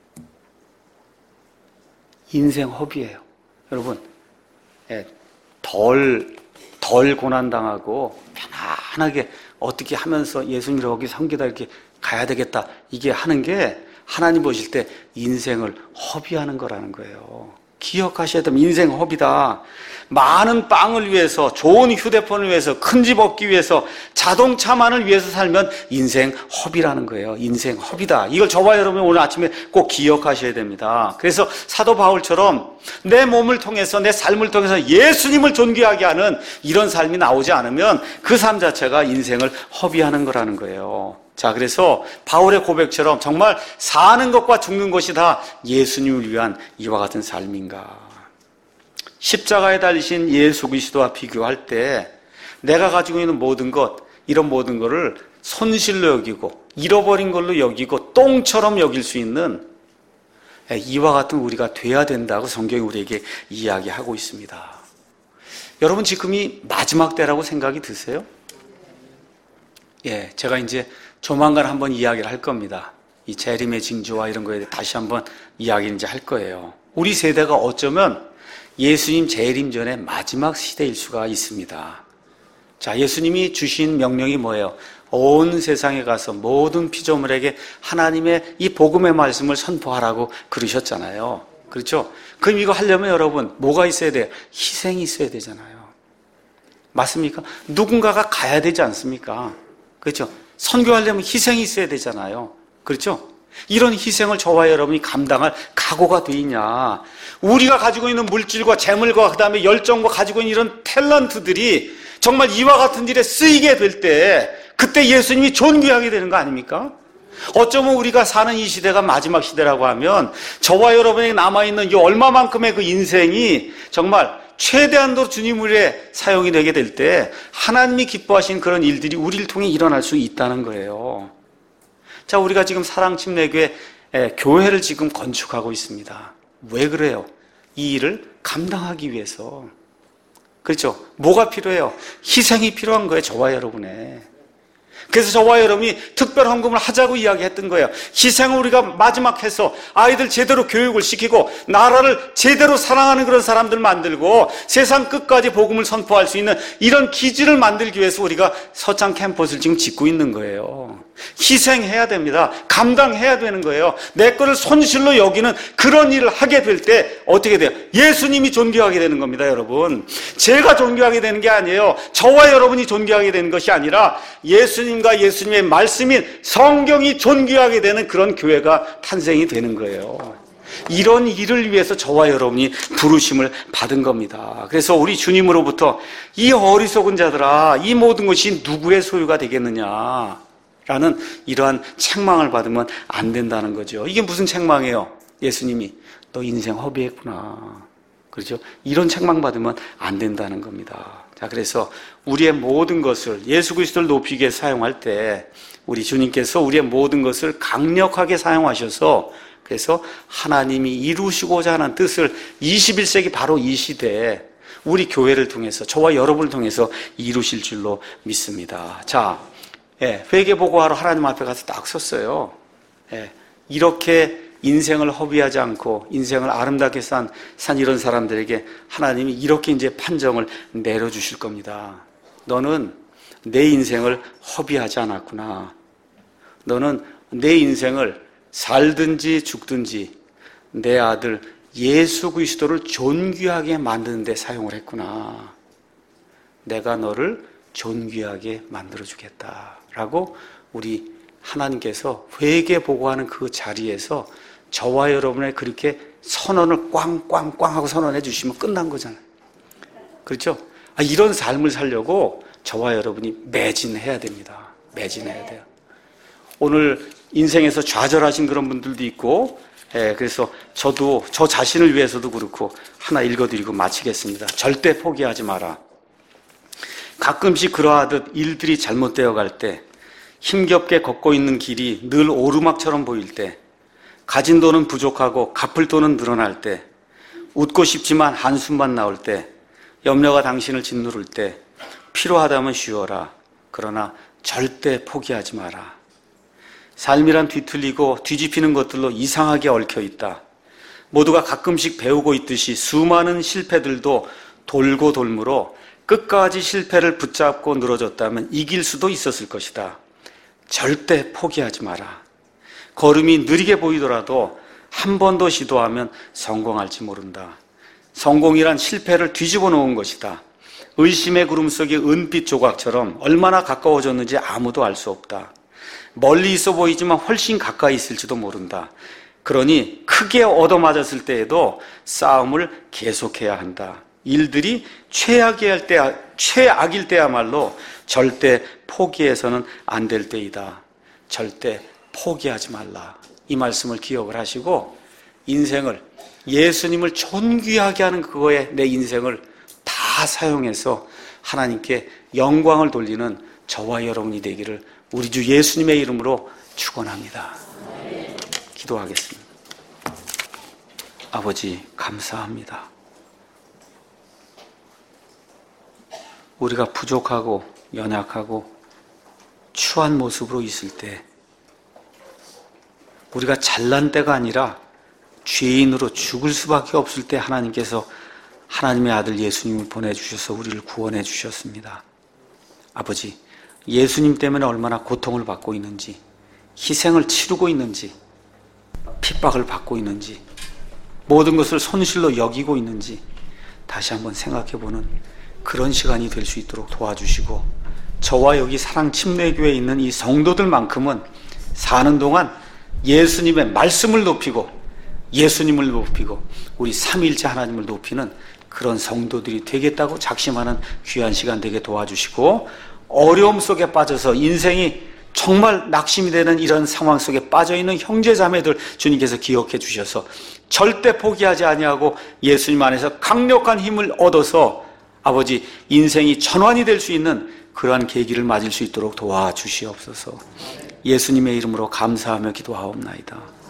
Speaker 1: 인생 허비예요. 여러분, 덜, 덜 고난당하고 편안하게 어떻게 하면서 예수님을 거기 섬기다 이렇게 가야 되겠다. 이게 하는 게 하나님 보실 때 인생을 허비하는 거라는 거예요. 기억하셔야 됩니다. 인생 허비다. 많은 빵을 위해서, 좋은 휴대폰을 위해서, 큰 집 얻기 위해서, 자동차만을 위해서 살면 인생 허비라는 거예요. 인생 허비다. 이걸 저와 여러분 오늘 아침에 꼭 기억하셔야 됩니다. 그래서 사도 바울처럼 내 몸을 통해서, 내 삶을 통해서 예수님을 존귀하게 하는 이런 삶이 나오지 않으면 그 삶 자체가 인생을 허비하는 거라는 거예요. 자, 그래서 바울의 고백처럼 정말 사는 것과 죽는 것이 다 예수님을 위한 이와 같은 삶인가? 십자가에 달리신 예수 그리스도와 비교할 때 내가 가지고 있는 모든 것, 이런 모든 것을 손실로 여기고 잃어버린 걸로 여기고 똥처럼 여길 수 있는 이와 같은 우리가 돼야 된다고 성경이 우리에게 이야기하고 있습니다. 여러분 지금이 마지막 때라고 생각이 드세요? 예, 제가 이제 조만간 한번 이야기를 할 겁니다. 이 재림의 징조와 이런 거에 대해 다시 한번 이야기를 이제 할 거예요. 우리 세대가 어쩌면 예수님 재림 전에 마지막 시대일 수가 있습니다. 자, 예수님이 주신 명령이 뭐예요? 온 세상에 가서 모든 피조물에게 하나님의 이 복음의 말씀을 선포하라고 그러셨잖아요. 그렇죠? 그럼 이거 하려면 여러분 뭐가 있어야 돼요? 희생이 있어야 되잖아요. 맞습니까? 누군가가 가야 되지 않습니까? 그렇죠? 선교하려면 희생이 있어야 되잖아요. 그렇죠? 이런 희생을 저와 여러분이 감당할 각오가 돼 있냐? 우리가 가지고 있는 물질과 재물과 그 다음에 열정과 가지고 있는 이런 탤런트들이 정말 이와 같은 일에 쓰이게 될 때 그때 예수님이 존귀하게 되는 거 아닙니까? 어쩌면 우리가 사는 이 시대가 마지막 시대라고 하면 저와 여러분에게 남아있는 이 얼마만큼의 그 인생이 정말 최대한도로 주님의 사용이 되게 될 때 하나님이 기뻐하신 그런 일들이 우리를 통해 일어날 수 있다는 거예요. 자, 우리가 지금 사랑침례교회 교회를 지금 건축하고 있습니다. 왜 그래요? 이 일을 감당하기 위해서. 그렇죠? 뭐가 필요해요? 희생이 필요한 거예요, 저와 여러분의. 그래서 저와 여러분이 특별 헌금을 하자고 이야기했던 거예요. 희생을 우리가 마지막 해서 아이들 제대로 교육을 시키고 나라를 제대로 사랑하는 그런 사람들 만들고 세상 끝까지 복음을 선포할 수 있는 이런 기지를 만들기 위해서 우리가 서창 캠퍼스를 지금 짓고 있는 거예요. 희생해야 됩니다. 감당해야 되는 거예요. 내 거를 손실로 여기는 그런 일을 하게 될 때 어떻게 돼요? 예수님이 존귀하게 되는 겁니다, 여러분. 제가 존귀하게 되는 게 아니에요. 저와 여러분이 존귀하게 되는 것이 아니라 예수님과 예수님의 말씀인 성경이 존귀하게 되는 그런 교회가 탄생이 되는 거예요. 이런 일을 위해서 저와 여러분이 부르심을 받은 겁니다. 그래서 우리 주님으로부터 이 어리석은 자들아, 이 모든 것이 누구의 소유가 되겠느냐 라는 이러한 책망을 받으면 안 된다는 거죠. 이게 무슨 책망이에요? 예수님이 너 인생 허비했구나. 그렇죠? 이런 책망 받으면 안 된다는 겁니다. 자, 그래서 우리의 모든 것을 예수 그리스도를 높이기 위해 사용할 때 우리 주님께서 우리의 모든 것을 강력하게 사용하셔서 그래서 하나님이 이루시고자 하는 뜻을 이십일 세기 바로 이 시대에 우리 교회를 통해서 저와 여러분을 통해서 이루실 줄로 믿습니다. 자, 예, 회개보고하러 하나님 앞에 가서 딱 섰어요. 예, 이렇게 인생을 허비하지 않고 인생을 아름답게 산, 산 이런 사람들에게 하나님이 이렇게 이제 판정을 내려주실 겁니다. 너는 내 인생을 허비하지 않았구나. 너는 내 인생을 살든지 죽든지 내 아들 예수 그리스도를 존귀하게 만드는 데 사용을 했구나. 내가 너를 존귀하게 만들어주겠다 라고 우리 하나님께서 회개보고하는 그 자리에서 저와 여러분의 그렇게 선언을 꽝꽝꽝 하고 선언해 주시면 끝난 거잖아요. 그렇죠? 아, 이런 삶을 살려고 저와 여러분이 매진해야 됩니다. 매진해야 돼요. 오늘 인생에서 좌절하신 그런 분들도 있고, 예, 그래서 저도 저 자신을 위해서도 그렇고 하나 읽어드리고 마치겠습니다. 절대 포기하지 마라. 가끔씩 그러하듯 일들이 잘못되어 갈 때, 힘겹게 걷고 있는 길이 늘 오르막처럼 보일 때, 가진 돈은 부족하고 갚을 돈은 늘어날 때, 웃고 싶지만 한숨만 나올 때, 염려가 당신을 짓누를 때, 필요하다면 쉬어라. 그러나 절대 포기하지 마라. 삶이란 뒤틀리고 뒤집히는 것들로 이상하게 얽혀 있다. 모두가 가끔씩 배우고 있듯이 수많은 실패들도 돌고 돌므로 끝까지 실패를 붙잡고 늘어졌다면 이길 수도 있었을 것이다. 절대 포기하지 마라. 걸음이 느리게 보이더라도 한 번 더 시도하면 성공할지 모른다. 성공이란 실패를 뒤집어 놓은 것이다. 의심의 구름 속의 은빛 조각처럼 얼마나 가까워졌는지 아무도 알 수 없다. 멀리 있어 보이지만 훨씬 가까이 있을지도 모른다. 그러니 크게 얻어맞았을 때에도 싸움을 계속해야 한다. 일들이 최악일 때, 최악일 때야말로 절대 포기해서는 안 될 때이다. 절대 포기하지 말라. 이 말씀을 기억을 하시고 인생을 예수님을 존귀하게 하는 그거에 내 인생을 다 사용해서 하나님께 영광을 돌리는 저와 여러분이 되기를 우리 주 예수님의 이름으로 축원합니다. 기도하겠습니다. 아버지 감사합니다. 우리가 부족하고 연약하고 추한 모습으로 있을 때 우리가 잘난 때가 아니라 죄인으로 죽을 수밖에 없을 때 하나님께서 하나님의 아들 예수님을 보내주셔서 우리를 구원해 주셨습니다. 아버지, 예수님 때문에 얼마나 고통을 받고 있는지, 희생을 치르고 있는지, 핍박을 받고 있는지, 모든 것을 손실로 여기고 있는지 다시 한번 생각해보는 그런 시간이 될 수 있도록 도와주시고, 저와 여기 사랑침례교회에 있는 이 성도들만큼은 사는 동안 예수님의 말씀을 높이고 예수님을 높이고 우리 삼위일체 하나님을 높이는 그런 성도들이 되겠다고 작심하는 귀한 시간 되게 도와주시고, 어려움 속에 빠져서 인생이 정말 낙심이 되는 이런 상황 속에 빠져있는 형제자매들 주님께서 기억해 주셔서 절대 포기하지 아니하고 예수님 안에서 강력한 힘을 얻어서 아버지 인생이 전환이 될 수 있는 그러한 계기를 맞을 수 있도록 도와주시옵소서. 예수님의 이름으로 감사하며 기도하옵나이다.